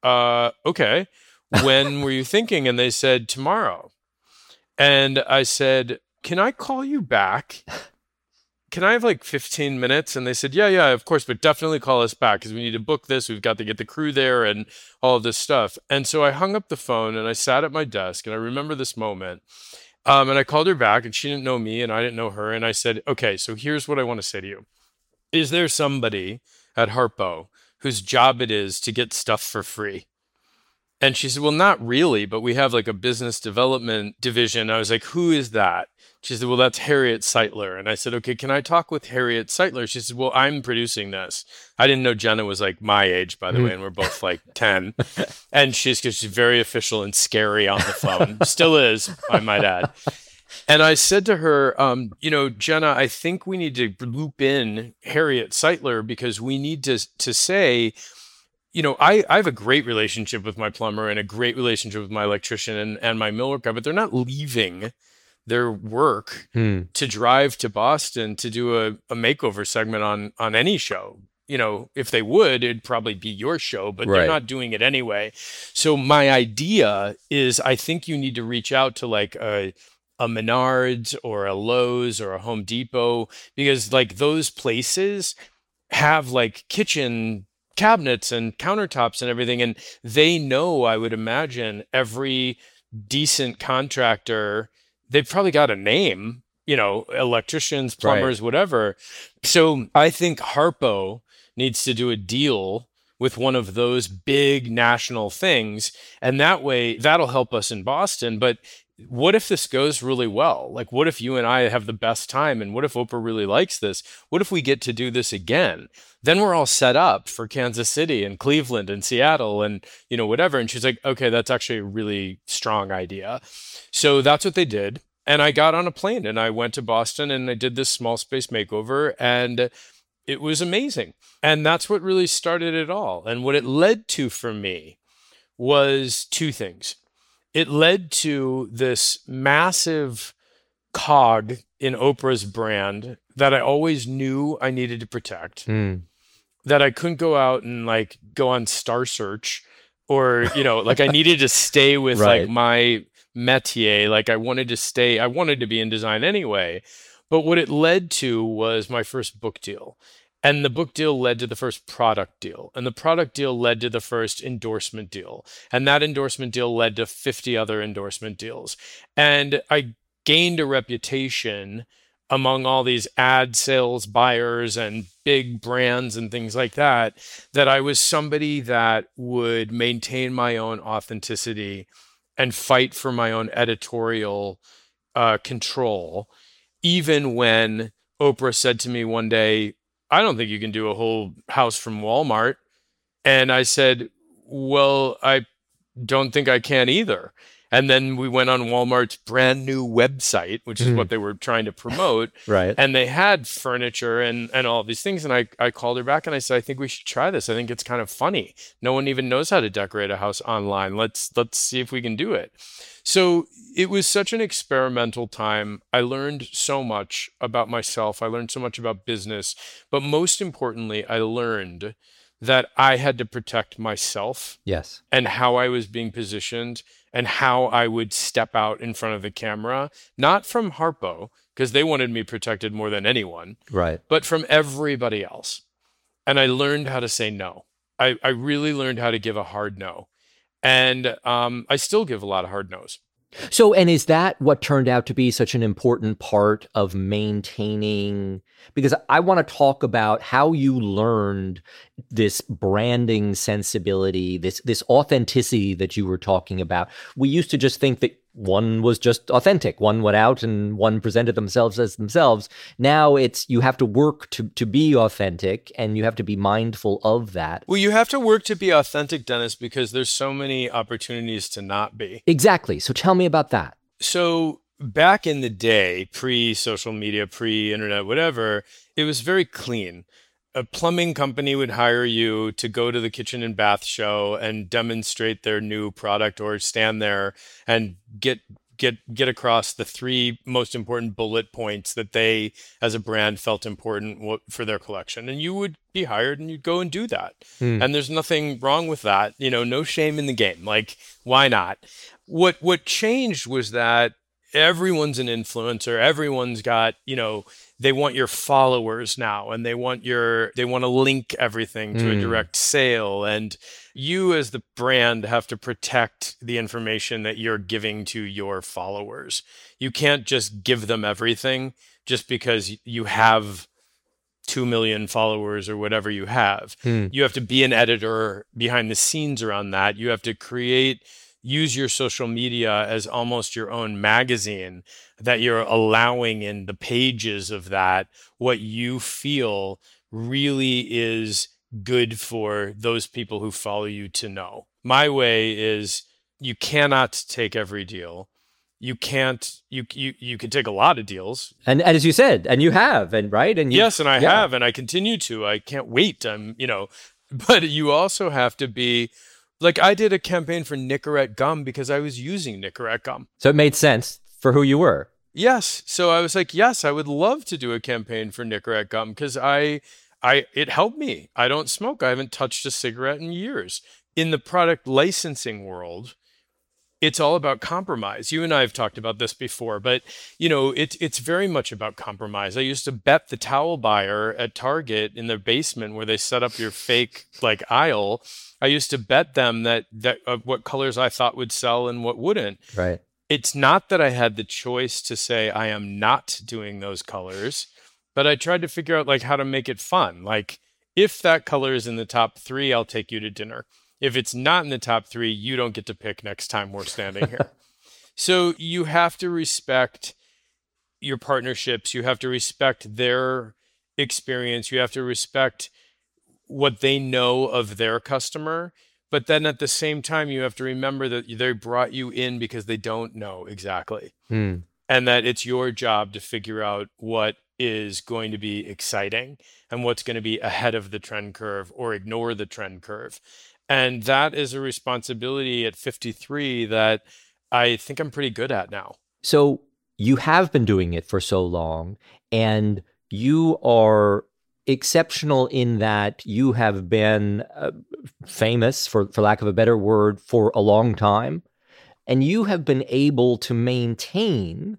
Speaker 2: okay. When were you thinking? And they said, tomorrow. And I said, can I call you back? Can I have like 15 minutes? And they said, yeah, of course, but definitely call us back because we need to book this. We've got to get the crew there and all of this stuff. And so I hung up the phone and I sat at my desk and I remember this moment. And I called her back and she didn't know me and I didn't know her. And I said, okay, so here's what I want to say to you. Is there somebody at Harpo whose job it is to get stuff for free? And she said, well, not really, but we have like a business development division. I was like, who is that? She said, well, that's Harriet Seitler. And I said, okay, can I talk with Harriet Seitler? She said, well, I'm producing this. I didn't know Jenna was like my age, by the way, and we're both like 10. And she's very official and scary on the phone. Still is, I might add. And I said to her, Jenna, I think we need to loop in Harriet Seitler because we need to say, I have a great relationship with my plumber and a great relationship with my electrician and my millwork guy, but they're not leaving their work to drive to Boston to do a makeover segment on any show. If they would, it'd probably be your show, but they're not doing it anyway. So my idea is I think you need to reach out to like a Menards or a Lowe's or a Home Depot because like those places have like kitchen cabinets and countertops and everything. And they know, I would imagine, every decent contractor, they've probably got a name, electricians, plumbers, whatever. So I think Harpo needs to do a deal with one of those big national things. And that way, that'll help us in Boston. But what if this goes really well? Like, what if you and I have the best time? And what if Oprah really likes this? What if we get to do this again? Then we're all set up for Kansas City and Cleveland and Seattle and, whatever. And she's like, okay, that's actually a really strong idea. So that's what they did. And I got on a plane and I went to Boston and I did this small space makeover and it was amazing. And that's what really started it all. And what it led to for me was two things. It led to this massive cog in Oprah's brand that I always knew I needed to protect, that I couldn't go out and like go on Star Search or, like I needed to stay with like my métier. Like I wanted to be in design anyway. But what it led to was my first book deal. And the book deal led to the first product deal. And the product deal led to the first endorsement deal. And that endorsement deal led to 50 other endorsement deals. And I gained a reputation among all these ad sales buyers and big brands and things like that, that I was somebody that would maintain my own authenticity and fight for my own editorial control. Even when Oprah said to me one day, I don't think you can do a whole house from Walmart. And I said, well, I don't think I can either. And then we went on Walmart's brand new website, which is what they were trying to promote.
Speaker 1: Right.
Speaker 2: And they had furniture and all these things. And I called her back and I said, I think we should try this. I think it's kind of funny. No one even knows how to decorate a house online. Let's see if we can do it. So it was such an experimental time. I learned so much about myself. I learned so much about business. But most importantly, I learned that I had to protect myself.
Speaker 1: Yes.
Speaker 2: And how I was being positioned and how I would step out in front of the camera, not from Harpo, because they wanted me protected more than anyone,
Speaker 1: Right.
Speaker 2: but from everybody else. And I learned how to say no. I really learned how to give a hard no. And I still give a lot of hard no's.
Speaker 1: So, and is that what turned out to be such an important part of maintaining? Because I want to talk about how you learned this branding sensibility, this authenticity that you were talking about. We used to just think that one was just authentic. One went out and one presented themselves as themselves. Now it's you have to work to be authentic, and you have to be mindful of that.
Speaker 2: Well, you have to work to be authentic, Dennis, because there's so many opportunities to not be.
Speaker 1: Exactly. So tell me about that.
Speaker 2: So back in the day, pre-social media, pre-internet, whatever, it was very clean. A plumbing company would hire you to go to the kitchen and bath show and demonstrate their new product or stand there and get across the three most important bullet points that they as a brand felt important for their collection. And you would be hired and you'd go and do that. And there's nothing wrong with that. No shame in the game. Like, why not? What changed was that everyone's an influencer. Everyone's got, they want your followers now, and they want to link everything to a direct sale. And you as the brand have to protect the information that you're giving to your followers. You can't just give them everything just because you have 2 million followers or whatever you have. You have to be an editor behind the scenes around that. You have to use your social media as almost your own magazine, that you're allowing in the pages of that what you feel really is good for those people who follow you to know. My way is you cannot take every deal. You can't, you can take a lot of deals.
Speaker 1: And as you said, and you have, and right? And
Speaker 2: yes, and I have, and I continue to. I can't wait. But you also have to be, like, I did a campaign for Nicorette gum because I was using Nicorette gum.
Speaker 1: So it made sense for who you were.
Speaker 2: Yes. So I was like, yes, I would love to do a campaign for Nicorette gum because it helped me. I don't smoke. I haven't touched a cigarette in years. In the product licensing world, it's all about compromise. You and I have talked about this before, but it's very much about compromise. I used to bet the towel buyer at Target in their basement where they set up your fake aisle. I used to bet them that what colors I thought would sell and what wouldn't.
Speaker 1: Right.
Speaker 2: It's not that I had the choice to say I am not doing those colors, but I tried to figure out how to make it fun. Like, if that color is in the top 3, I'll take you to dinner. If it's not in the top 3, you don't get to pick next time we're standing here. So you have to respect your partnerships. You have to respect their experience. You have to respect what they know of their customer. But then at the same time, you have to remember that they brought you in because they don't know exactly. And that it's your job to figure out what is going to be exciting and what's going to be ahead of the trend curve or ignore the trend curve. And that is a responsibility at 53 that I think I'm pretty good at now.
Speaker 1: So you have been doing it for so long, and you are exceptional in that you have been famous, for lack of a better word, for a long time. And you have been able to maintain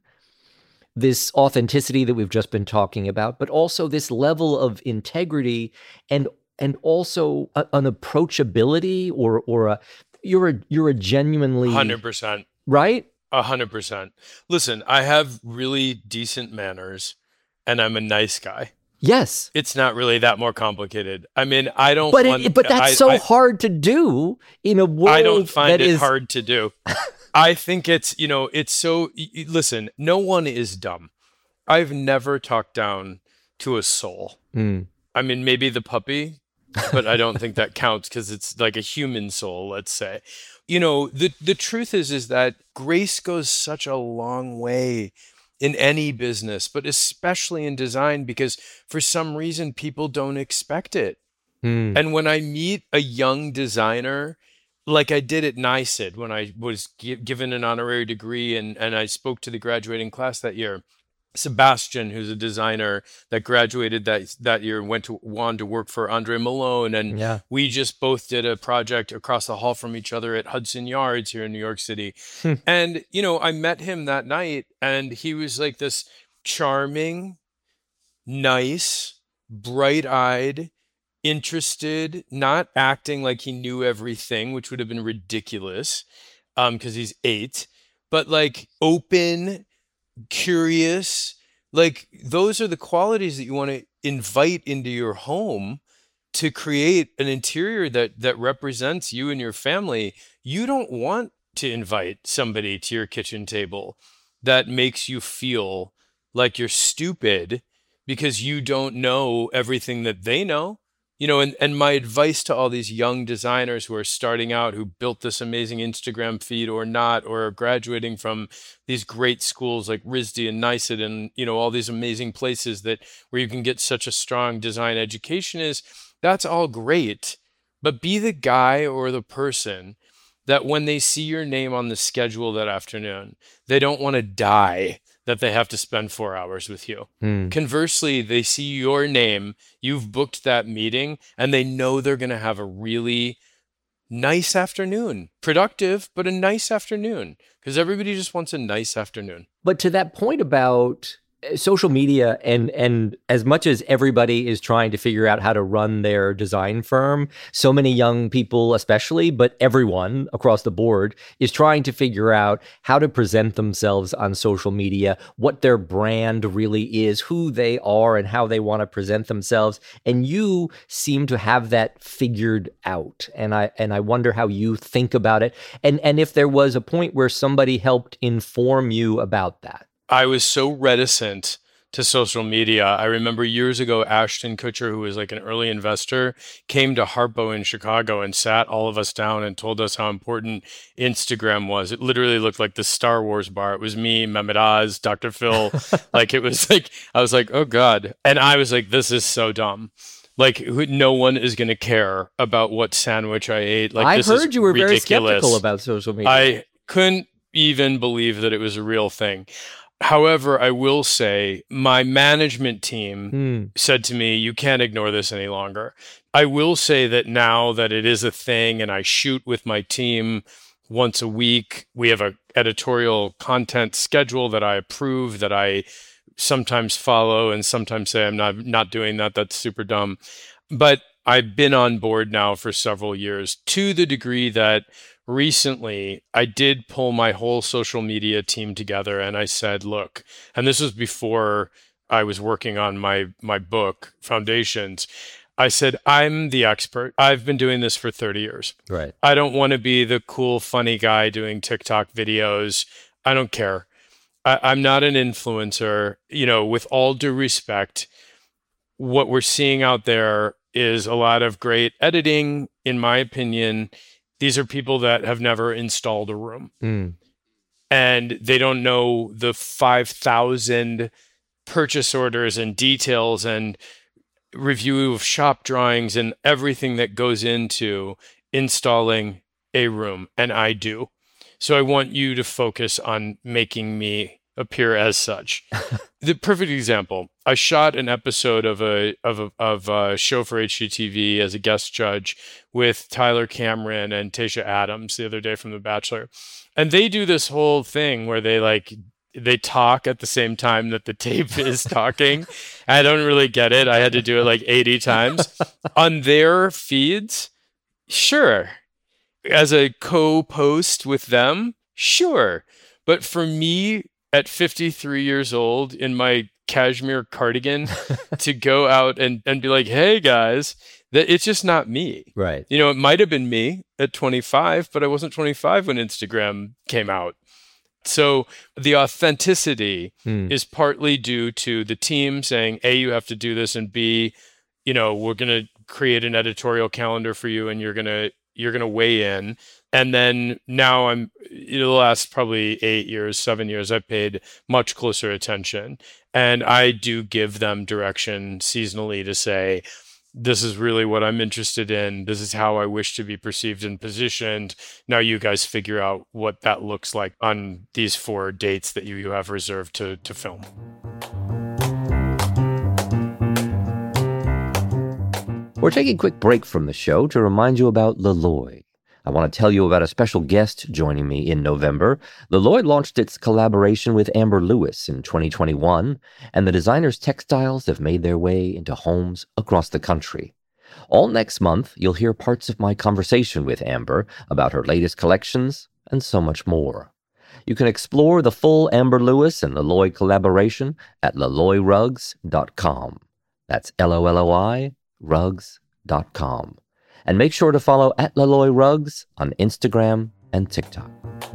Speaker 1: this authenticity that we've just been talking about, but also this level of integrity and also an approachability or you're a genuinely
Speaker 2: 100%.
Speaker 1: Right?
Speaker 2: 100%. Listen, I have really decent manners and I'm a nice guy.
Speaker 1: Yes.
Speaker 2: It's not really that more complicated. I mean, I don't
Speaker 1: But that's hard to do in a world
Speaker 2: I don't find it hard to do. I think it's so, listen, no one is dumb. I've never talked down to a soul. I mean, maybe the puppy, but I don't think that counts because it's like a human soul, let's say. You know, the truth is that grace goes such a long way in any business, but especially in design, because for some reason people don't expect it. And when I meet a young designer, like I did at NYSID when I was given an honorary degree and I spoke to the graduating class that year, Sebastian, who's a designer that graduated that year, went on to work for Andre Malone, and we just both did a project across the hall from each other at Hudson Yards here in New York City. And you know, I met him that night, and he was like this charming, nice, bright-eyed, interested, not acting like he knew everything, which would have been ridiculous, because he's 8, but like open, curious. Like those are the qualities that you want to invite into your home to create an interior that represents you and your family. You don't want to invite somebody to your kitchen table that makes you feel like you're stupid because you don't know everything that they know. You know, and my advice to all these young designers who are starting out, who built this amazing Instagram feed or not, or are graduating from these great schools like RISD and NYSID and, you know, all these amazing places that where you can get such a strong design education, is that's all great. But be the guy or the person that when they see your name on the schedule that afternoon, they don't want to die that they have to spend 4 hours with you. Conversely, they see your name, you've booked that meeting, and they know they're going to have a really nice afternoon. Productive, but a nice afternoon. Because everybody just wants a nice afternoon.
Speaker 1: But to that point about social media, and as much as everybody is trying to figure out how to run their design firm, so many young people especially, but everyone across the board is trying to figure out how to present themselves on social media, what their brand really is, who they are, and how they want to present themselves. And you seem to have that figured out. And I wonder how you think about it. And if there was a point where somebody helped inform you about that.
Speaker 2: I was so reticent to social media. I remember years ago, Ashton Kutcher, who was like an early investor, came to Harpo in Chicago and sat all of us down and told us how important Instagram was. It literally looked like the Star Wars bar. It was me, Mehmet Oz, Dr. Phil. Like it was like, I was like, oh God. And I was like, this is so dumb. Like no one is going to care about what sandwich I ate. Like
Speaker 1: I've heard you were
Speaker 2: ridiculous.
Speaker 1: Very skeptical about social media.
Speaker 2: I couldn't even believe that it was a real thing. However, I will say my management team said to me, you can't ignore this any longer. I will say that now that it is a thing and I shoot with my team once a week, we have an editorial content schedule that I approve, that I sometimes follow and sometimes say I'm not doing that. That's super dumb. But I've been on board now for several years, to the degree that recently I did pull my whole social media team together and I said, look, and this was before I was working on my book, Foundations. I said, I'm the expert. I've been doing this for 30 years.
Speaker 1: Right.
Speaker 2: I don't want to be the cool, funny guy doing TikTok videos. I don't care. I'm not an influencer. You know, with all due respect, what we're seeing out there is a lot of great editing, in my opinion. These are people that have never installed a room. And they don't know the 5,000 purchase orders and details and review of shop drawings and everything that goes into installing a room. And I do. So I want you to focus on making me appear as such. The perfect example, I shot an episode of a show for HGTV as a guest judge with Tyler Cameron and Tayshia Adams the other day from The Bachelor. And they do this whole thing where they talk at the same time that the tape is talking. I don't really get it. I had to do it like 80 times. On their feeds, sure. As a co-post with them, sure. But for me, at 53 years old in my cashmere cardigan to go out and be like, hey guys, that it's just not me.
Speaker 1: Right.
Speaker 2: You know, it might have been me at 25, but I wasn't 25 when Instagram came out. So the authenticity is partly due to the team saying, A, you have to do this, and B, you know, we're going to create an editorial calendar for you, and you're gonna weigh in. And then now the last probably 7 years, I've paid much closer attention, and I do give them direction seasonally to say, this is really what I'm interested in. This is how I wish to be perceived and positioned. Now you guys figure out what that looks like on these 4 dates that you have reserved to film.
Speaker 1: We're taking a quick break from the show to remind you about Loloi. I want to tell you about a special guest joining me in November. Loloi launched its collaboration with Amber Lewis in 2021, and the designer's textiles have made their way into homes across the country. All next month, you'll hear parts of my conversation with Amber about her latest collections and so much more. You can explore the full Amber Lewis and Loloi collaboration at LoloiRugs.com. That's LOLOI rugs.com. And make sure to follow at Loloi Rugs on Instagram and TikTok.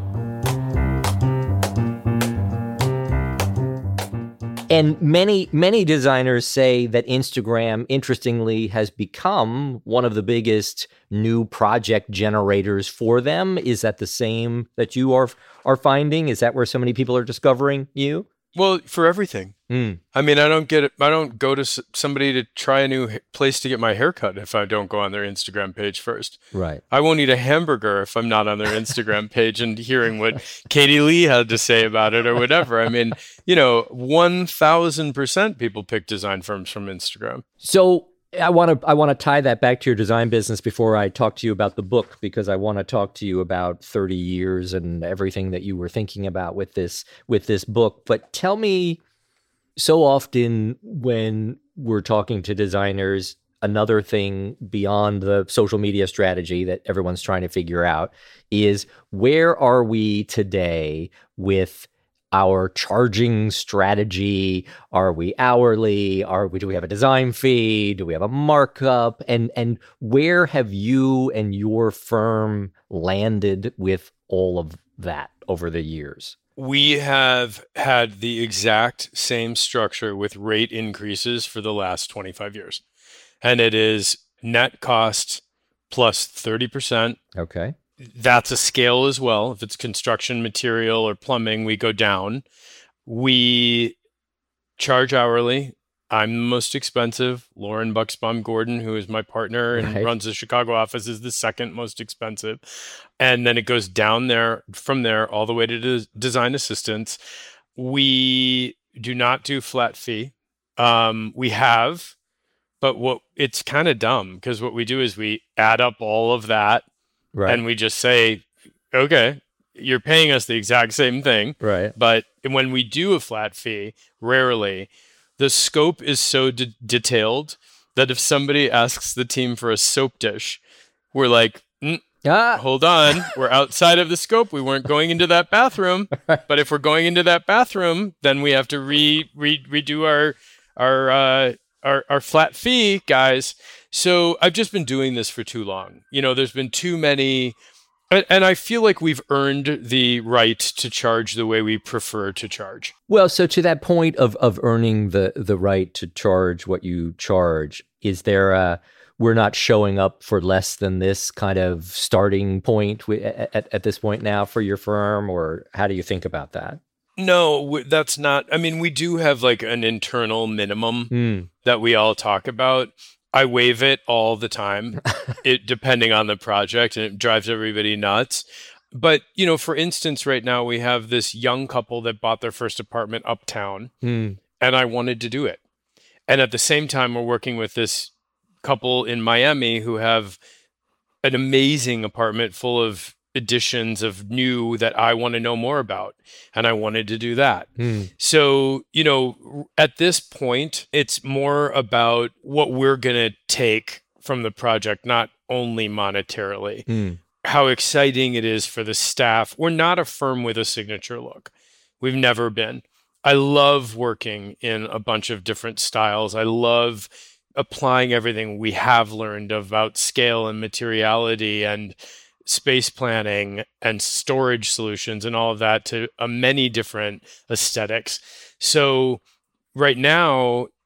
Speaker 3: And many designers say that Instagram, interestingly, has become one of the biggest new project generators for them. Is that the same that you are finding? Is that where so many people are discovering you?
Speaker 2: Well, for everything. I mean, I don't go to somebody to try a new place to get my hair cut if I don't go on their Instagram page first.
Speaker 3: Right.
Speaker 2: I won't eat a hamburger if I'm not on their Instagram page and hearing what Katie Lee had to say about it or whatever. I mean, 1000% people pick design firms from Instagram.
Speaker 3: So I want to tie that back to your design business before I talk to you about the book, because I want to talk to you about 30 years and everything that you were thinking about with this book. But tell me, so often when we're talking to designers, another thing beyond the social media strategy that everyone's trying to figure out is, where are we today with our charging strategy? Are we hourly? Do we have a design fee? Do we have a markup? And where have you and your firm landed with all of that over the years?
Speaker 2: We have had the exact same structure with rate increases for the last 25 years. And it is net cost plus 30%.
Speaker 3: Okay.
Speaker 2: That's a scale as well. If it's construction material or plumbing, we go down. We charge hourly. I'm the most expensive. Lauren Bucksbaum Gordon, who is my partner and runs the Chicago office, is the second most expensive. And then it goes down there from there all the way to design assistants. We do not do flat fee. We have, but it's kind of dumb, because what we do is we add up all of that. Right. And we just say, okay, you're paying us the exact same thing.
Speaker 3: Right.
Speaker 2: But when we do a flat fee, rarely, the scope is so detailed that if somebody asks the team for a soap dish, we're like, hold on, we're outside of the scope. We weren't going into that bathroom. But if we're going into that bathroom, then we have to redo our flat fee, guys. So I've just been doing this for too long. There's been too many, and I feel like we've earned the right to charge the way we prefer to charge.
Speaker 3: Well, so to that point of earning the right to charge what you charge, is there we're not showing up for less than this kind of starting point at this point now for your firm, or how do you think about that?
Speaker 2: No, that's not. I mean, we do have like an internal minimum that we all talk about. I waive it all the time, depending on the project, and it drives everybody nuts. But, for instance, right now we have this young couple that bought their first apartment uptown, and I wanted to do it. And at the same time, we're working with this couple in Miami who have an amazing apartment full of editions of new that I want to know more about. And I wanted to do that. So, at this point, it's more about what we're going to take from the project, not only monetarily. How exciting it is for the staff. We're not a firm with a signature look. We've never been. I love working in a bunch of different styles. I love applying everything we have learned about scale and materiality and space planning and storage solutions and all of that to many different aesthetics. So right now,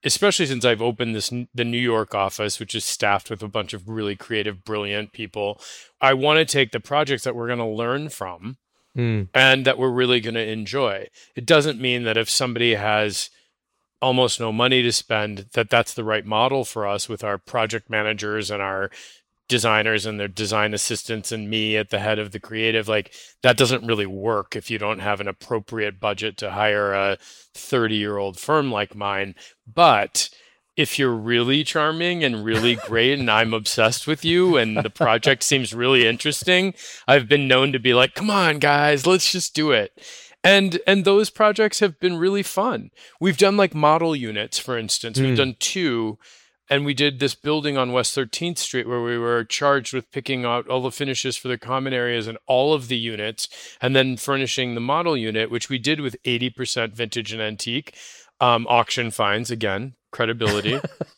Speaker 2: especially since I've opened the New York office, which is staffed with a bunch of really creative, brilliant people, I want to take the projects that we're going to learn from and that we're really going to enjoy. It doesn't mean that if somebody has almost no money to spend, that's the right model for us with our project managers and our designers and their design assistants and me at the head of the creative. Like, that doesn't really work if you don't have an appropriate budget to hire a 30-year-old firm like mine. But if you're really charming and really great and I'm obsessed with you and the project seems really interesting, I've been known to be like, come on, guys, let's just do it. And those projects have been really fun. We've done like model units, for instance. We've done 2. And we did this building on West 13th Street where we were charged with picking out all the finishes for the common areas and all of the units, and then furnishing the model unit, which we did with 80% vintage and antique. Auction finds, again, credibility.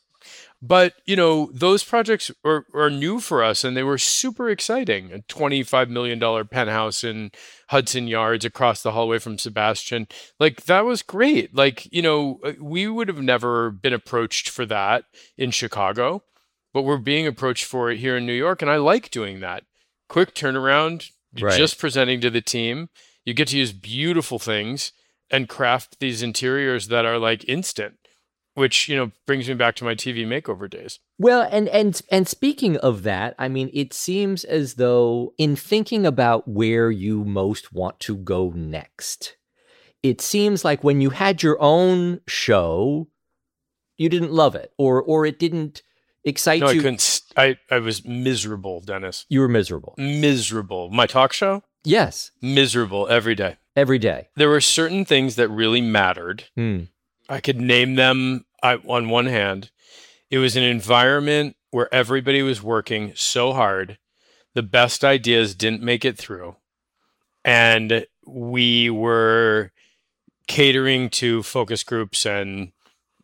Speaker 2: But, those projects are new for us, and they were super exciting. A $25 million penthouse in Hudson Yards across the hallway from Sebastian. Like, that was great. Like, we would have never been approached for that in Chicago, but we're being approached for it here in New York, and I like doing that. Quick turnaround,
Speaker 3: Right.
Speaker 2: just presenting to the team. You get to use beautiful things and craft these interiors that are like instant. Which, brings me back to my TV makeover days.
Speaker 3: Well, and speaking of that, I mean, it seems as though in thinking about where you most want to go next, it seems like when you had your own show, you didn't love it, or it didn't excite
Speaker 2: No,
Speaker 3: you.
Speaker 2: I couldn't. I was miserable, Dennis.
Speaker 3: You were miserable.
Speaker 2: Miserable. My talk show?
Speaker 3: Yes,
Speaker 2: Miserable every day.
Speaker 3: every day.
Speaker 2: There were certain things that really mattered. I could name them on one hand. It was an environment where everybody was working so hard. The best ideas didn't make it through. And we were catering to focus groups and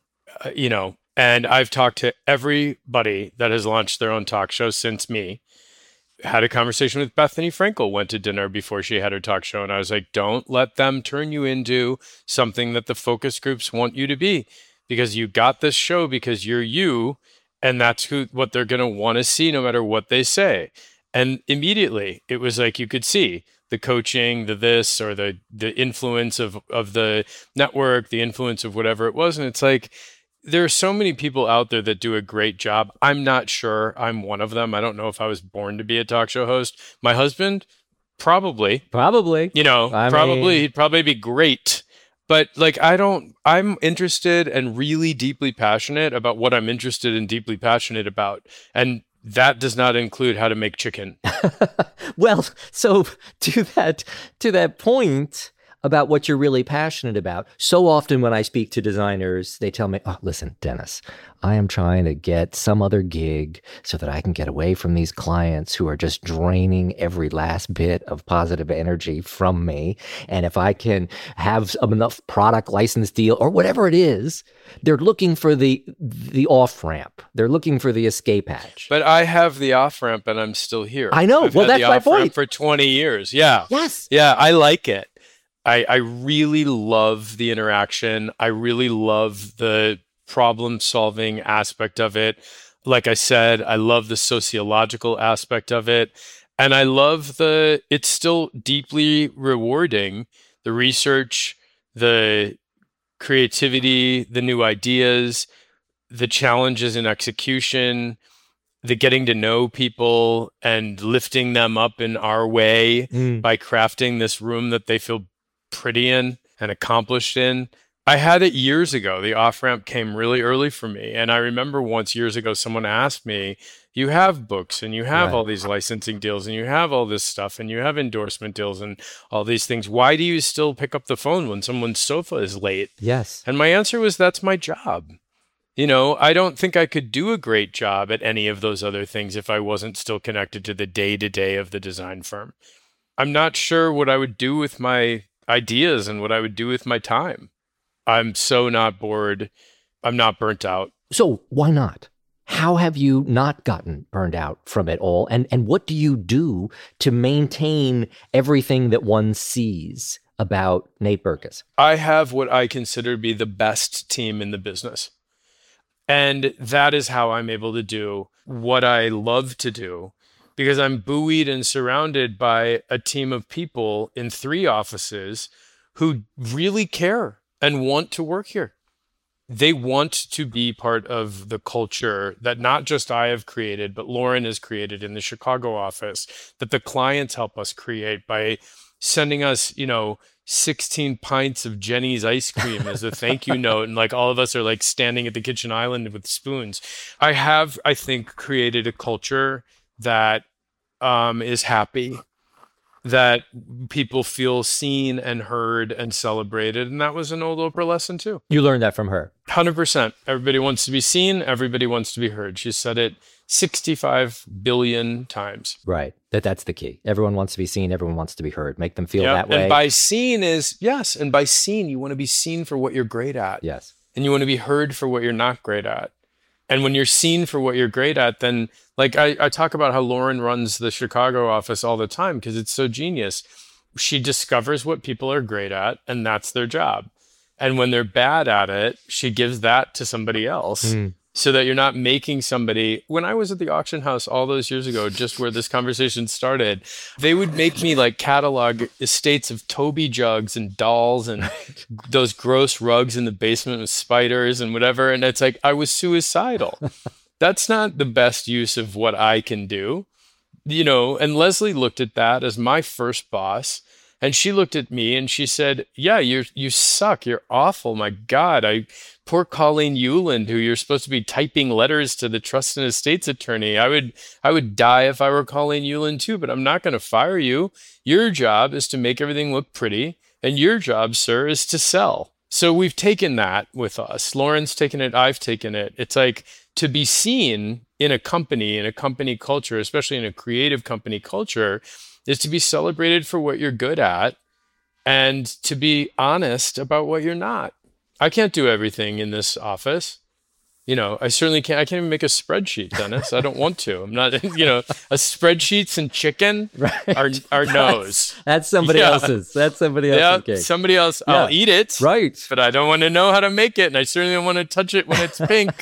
Speaker 2: I've talked to everybody that has launched their own talk show since me. Had a conversation with Bethany Frankel, went to dinner before she had her talk show. And I was like, don't let them turn you into something that the focus groups want you to be, because you got this show because you're you. And that's what they're going to want to see no matter what they say. And immediately it was like, you could see the coaching, the this, or the influence of the network, the influence of whatever it was. And it's like, there are so many people out there that do a great job. I'm not sure I'm one of them. I don't know if I was born to be a talk show host. My husband, probably. He'd probably be great. But like, I'm interested and really deeply passionate about what I'm interested and deeply passionate about. And that does not include how to make chicken.
Speaker 3: Well, so to that point about what you're really passionate about, so often when I speak to designers, they tell me, oh, listen, Dennis, I am trying to get some other gig so that I can get away from these clients who are just draining every last bit of positive energy from me. And if I can have enough product license deal or whatever it is, they're looking for the off-ramp. They're looking for the escape hatch.
Speaker 2: But I have the off-ramp and I'm still here.
Speaker 3: I know.
Speaker 2: I've
Speaker 3: Well,
Speaker 2: had
Speaker 3: that's
Speaker 2: the
Speaker 3: my point.
Speaker 2: off-ramp for 20 years. Yeah.
Speaker 3: Yes.
Speaker 2: Yeah, I like it. I really love the interaction. I really love the problem-solving aspect of it. Like I said, I love the sociological aspect of it. And I love it's still deeply rewarding, the research, the creativity, the new ideas, the challenges in execution, the getting to know people and lifting them up in our way by crafting this room that they feel pretty in and accomplished in. I had it years ago. The off-ramp came really early for me. And I remember once years ago, someone asked me, you have books and you have all these licensing deals and you have all this stuff and you have endorsement deals and all these things. Why do you still pick up the phone when someone's sofa is late?
Speaker 3: Yes.
Speaker 2: And my answer was, that's my job. I don't think I could do a great job at any of those other things if I wasn't still connected to the day-to-day of the design firm. I'm not sure what I would do with my ideas and what I would do with my time. I'm so not bored. I'm not burnt out.
Speaker 3: So why not? How have you not gotten burned out from it all? And what do you do to maintain everything that one sees about Nate Berkus?
Speaker 2: I have what I consider to be the best team in the business. And that is how I'm able to do what I love to do, because I'm buoyed and surrounded by a team of people in 3 offices who really care and want to work here. They want to be part of the culture that not just I have created, but Lauren has created in the Chicago office, that the clients help us create by sending us, 16 pints of Jenny's ice cream as a thank you note. And like all of us are like standing at the kitchen island with spoons. I have, I think, created a culture that is happy, that people feel seen and heard and celebrated. And that was an old Oprah lesson too.
Speaker 3: You learned that from her.
Speaker 2: 100%. Everybody wants to be seen. Everybody wants to be heard. She said it 65 billion times.
Speaker 3: Right. That's the key. Everyone wants to be seen. Everyone wants to be heard. Make them feel that way.
Speaker 2: And by seen is, yes. And by seen, you want to be seen for what you're great at.
Speaker 3: Yes.
Speaker 2: And you want to be heard for what you're not great at. And when you're seen for what you're great at, then like I talk about how Lauren runs the Chicago office all the time because it's so genius. She discovers what people are great at, and that's their job. And when they're bad at it, she gives that to somebody else so that you're not making somebody. When I was at the auction house all those years ago, just where this conversation started, they would make me like catalog estates of Toby jugs and dolls and those gross rugs in the basement with spiders and whatever. And it's like, I was suicidal. That's not the best use of what I can do, and Leslie looked at that as my first boss. And she looked at me and she said, yeah, you suck. You're awful. My God, poor Colleen Euland, who you're supposed to be typing letters to the trust and estates attorney. I would die if I were Colleen Euland too, but I'm not going to fire you. Your job is to make everything look pretty. And your job, sir, is to sell. So we've taken that with us. Lauren's taken it. I've taken it. It's like to be seen in a company culture, especially in a creative company culture, is to be celebrated for what you're good at and to be honest about what you're not. I can't do everything in this office. I certainly can't. I can't even make a spreadsheet, Dennis. I don't want to. I'm not, a spreadsheets and chicken are no's.
Speaker 3: That's somebody else's. That's somebody else's cake.
Speaker 2: Somebody else. Yeah. I'll eat it.
Speaker 3: Right.
Speaker 2: But I don't want to know how to make it. And I certainly don't want to touch it when it's pink.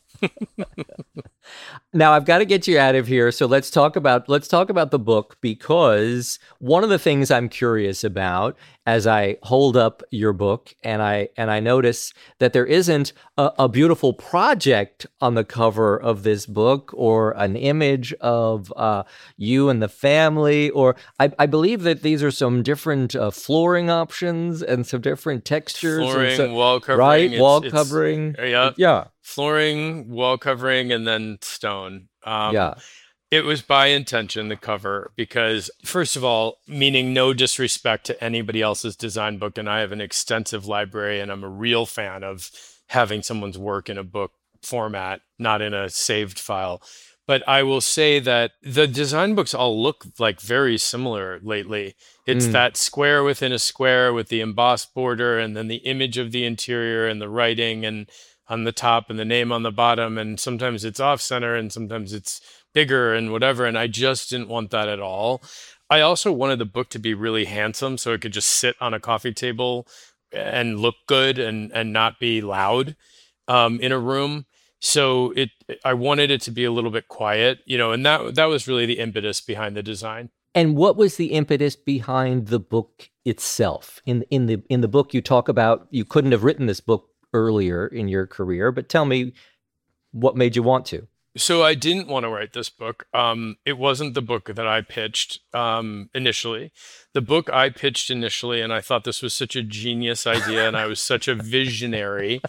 Speaker 3: Now I've got to get you out of here. So let's talk about the book, because one of the things I'm curious about as I hold up your book and I notice that there isn't a beautiful project on the cover of this book or an image of you and the family, or I believe that these are some different flooring options and some different textures.
Speaker 2: Flooring, wall covering.
Speaker 3: Right, wall covering.
Speaker 2: Yeah. Flooring, wall covering, and then stone. It was by intention, the cover, because first of all, meaning no disrespect to anybody else's design book, and I have an extensive library and I'm a real fan of having someone's work in a book format, not in a saved file. But I will say that the design books all look like very similar lately. It's that square within a square with the embossed border and then the image of the interior and the writing and on the top and the name on the bottom. And sometimes it's off center and sometimes it's bigger and whatever. And I just didn't want that at all. I also wanted the book to be really handsome so it could just sit on a coffee table and look good and not be loud in a room. So I wanted it to be a little bit quiet, and that was really the impetus behind the design.
Speaker 3: And what was the impetus behind the book itself? In the book you talk about, you couldn't have written this book earlier in your career, but tell me what made you want to.
Speaker 2: So I didn't want to write this book. It wasn't the book that I pitched initially. The book I pitched initially, and I thought this was such a genius idea, and I was such a visionary,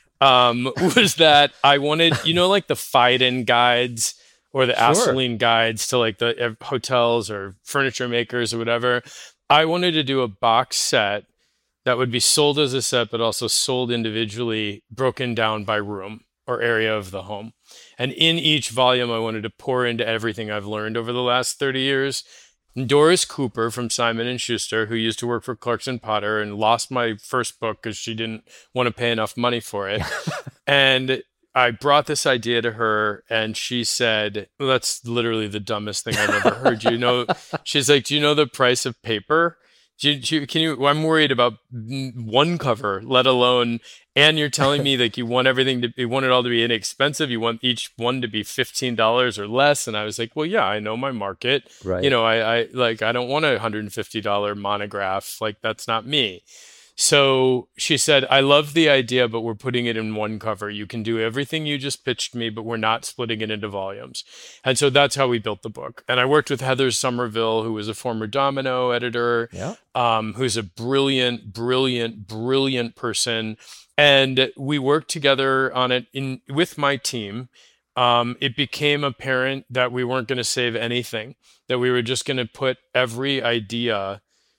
Speaker 2: was that I wanted, like the Fiden guides or the Assouline guides to like the hotels or furniture makers or whatever. I wanted to do a box set that would be sold as a set, but also sold individually, broken down by room or area of the home. And in each volume, I wanted to pour into everything I've learned over the last 30 years. And Doris Cooper from Simon & Schuster, who used to work for Clarkson Potter and lost my first book because she didn't want to pay enough money for it. And I brought this idea to her and she said, well, that's literally the dumbest thing I've ever heard. She's like, do you know the price of paper? I'm worried about one cover, let alone, and you're telling me like you want it all to be inexpensive. You want each one to be $15 or less. And I was like, well, yeah, I know my market.
Speaker 3: Right.
Speaker 2: You know, I don't want a $150 monograph. Like, that's not me. So she said, I love the idea, but we're putting it in one cover. You can do everything you just pitched me, but we're not splitting it into volumes. And so that's how we built the book. And I worked with Heather Somerville, who was a former Domino editor, who's a brilliant, brilliant, brilliant person. And we worked together on it with my team. It became apparent that we weren't going to save anything, that we were just going to put every idea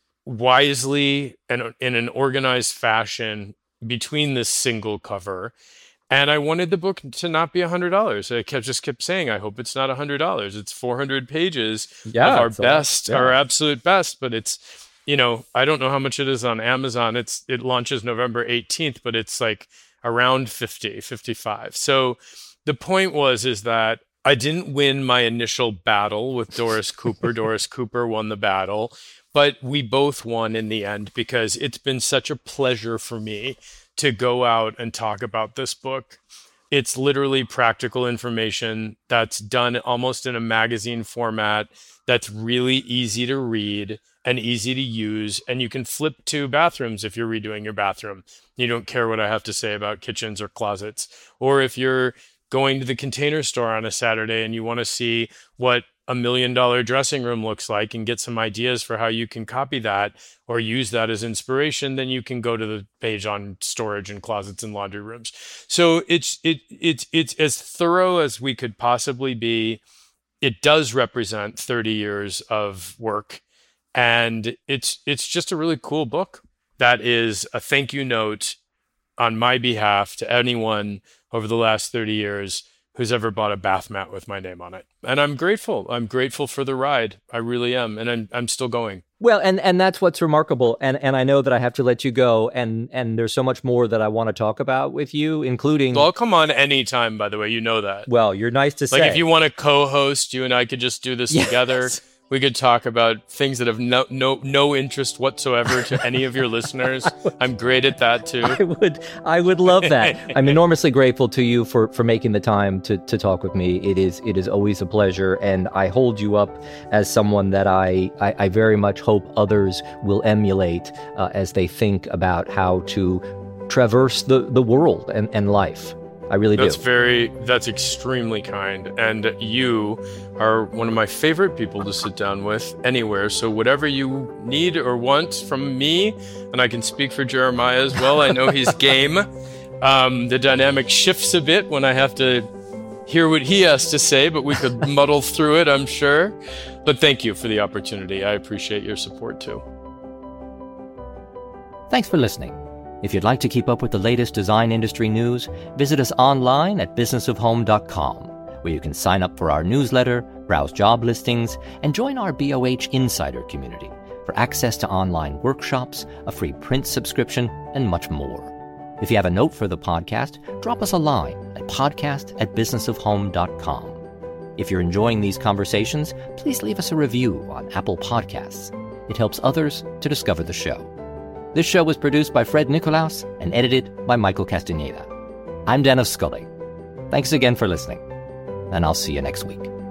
Speaker 2: wisely and in an organized fashion between this single cover. And I wanted the book to not be $100. I just kept saying, I hope it's not $100. It's 400 pages of our best, our absolute best. But it's, you know, I don't know how much it is on Amazon. It launches November 18th, but it's like around 50, 55. So the point is that I didn't win my initial battle with Doris Cooper. Doris Cooper won the battle. But we both won in the end, because it's been such a pleasure for me to go out and talk about this book. It's literally practical information that's done almost in a magazine format, that's really easy to read and easy to use. And you can flip to bathrooms if you're redoing your bathroom. You don't care what I have to say about kitchens or closets. Or if you're going to the Container Store on a Saturday and you want to see what $1 million dressing room looks like and get some ideas for how you can copy that or use that as inspiration, then you can go to the page on storage and closets and laundry rooms. So it's as thorough as we could possibly be. It does represent 30 years of work, and it's just a really cool book that is a thank you note on my behalf to anyone over the last 30 years who's ever bought a bath mat with my name on it. And I'm grateful. I'm grateful for the ride. I really am. And I'm still going.
Speaker 3: Well, and that's what's remarkable. And I know that I have to let you go. And there's so much more that I want to talk about with you, including...
Speaker 2: Well, I'll come on anytime, by the way. You know that.
Speaker 3: Well, you're nice to say.
Speaker 2: Like, if you want to co-host, you and I could just do this together. We could talk about things that have no interest whatsoever to any of your listeners. I'm great at that too.
Speaker 3: I would love that. I'm enormously grateful to you for making the time to talk with me. It is always a pleasure, and I hold you up as someone that I very much hope others will emulate as they think about how to traverse the world and life. I really do.
Speaker 2: That's extremely kind. And you are one of my favorite people to sit down with anywhere. So whatever you need or want from me, and I can speak for Jeremiah as well. I know he's game. The dynamic shifts a bit when I have to hear what he has to say, but we could muddle through it, I'm sure. But thank you for the opportunity. I appreciate your support too.
Speaker 1: Thanks for listening. If you'd like to keep up with the latest design industry news, visit us online at businessofhome.com, where you can sign up for our newsletter, browse job listings, and join our BOH Insider community for access to online workshops, a free print subscription, and much more. If you have a note for the podcast, drop us a line at podcast@businessofhome.com. If you're enjoying these conversations, please leave us a review on Apple Podcasts. It helps others to discover the show. This show was produced by Fred Nicolaus and edited by Michael Castaneda. I'm Dennis Scully. Thanks again for listening, and I'll see you next week.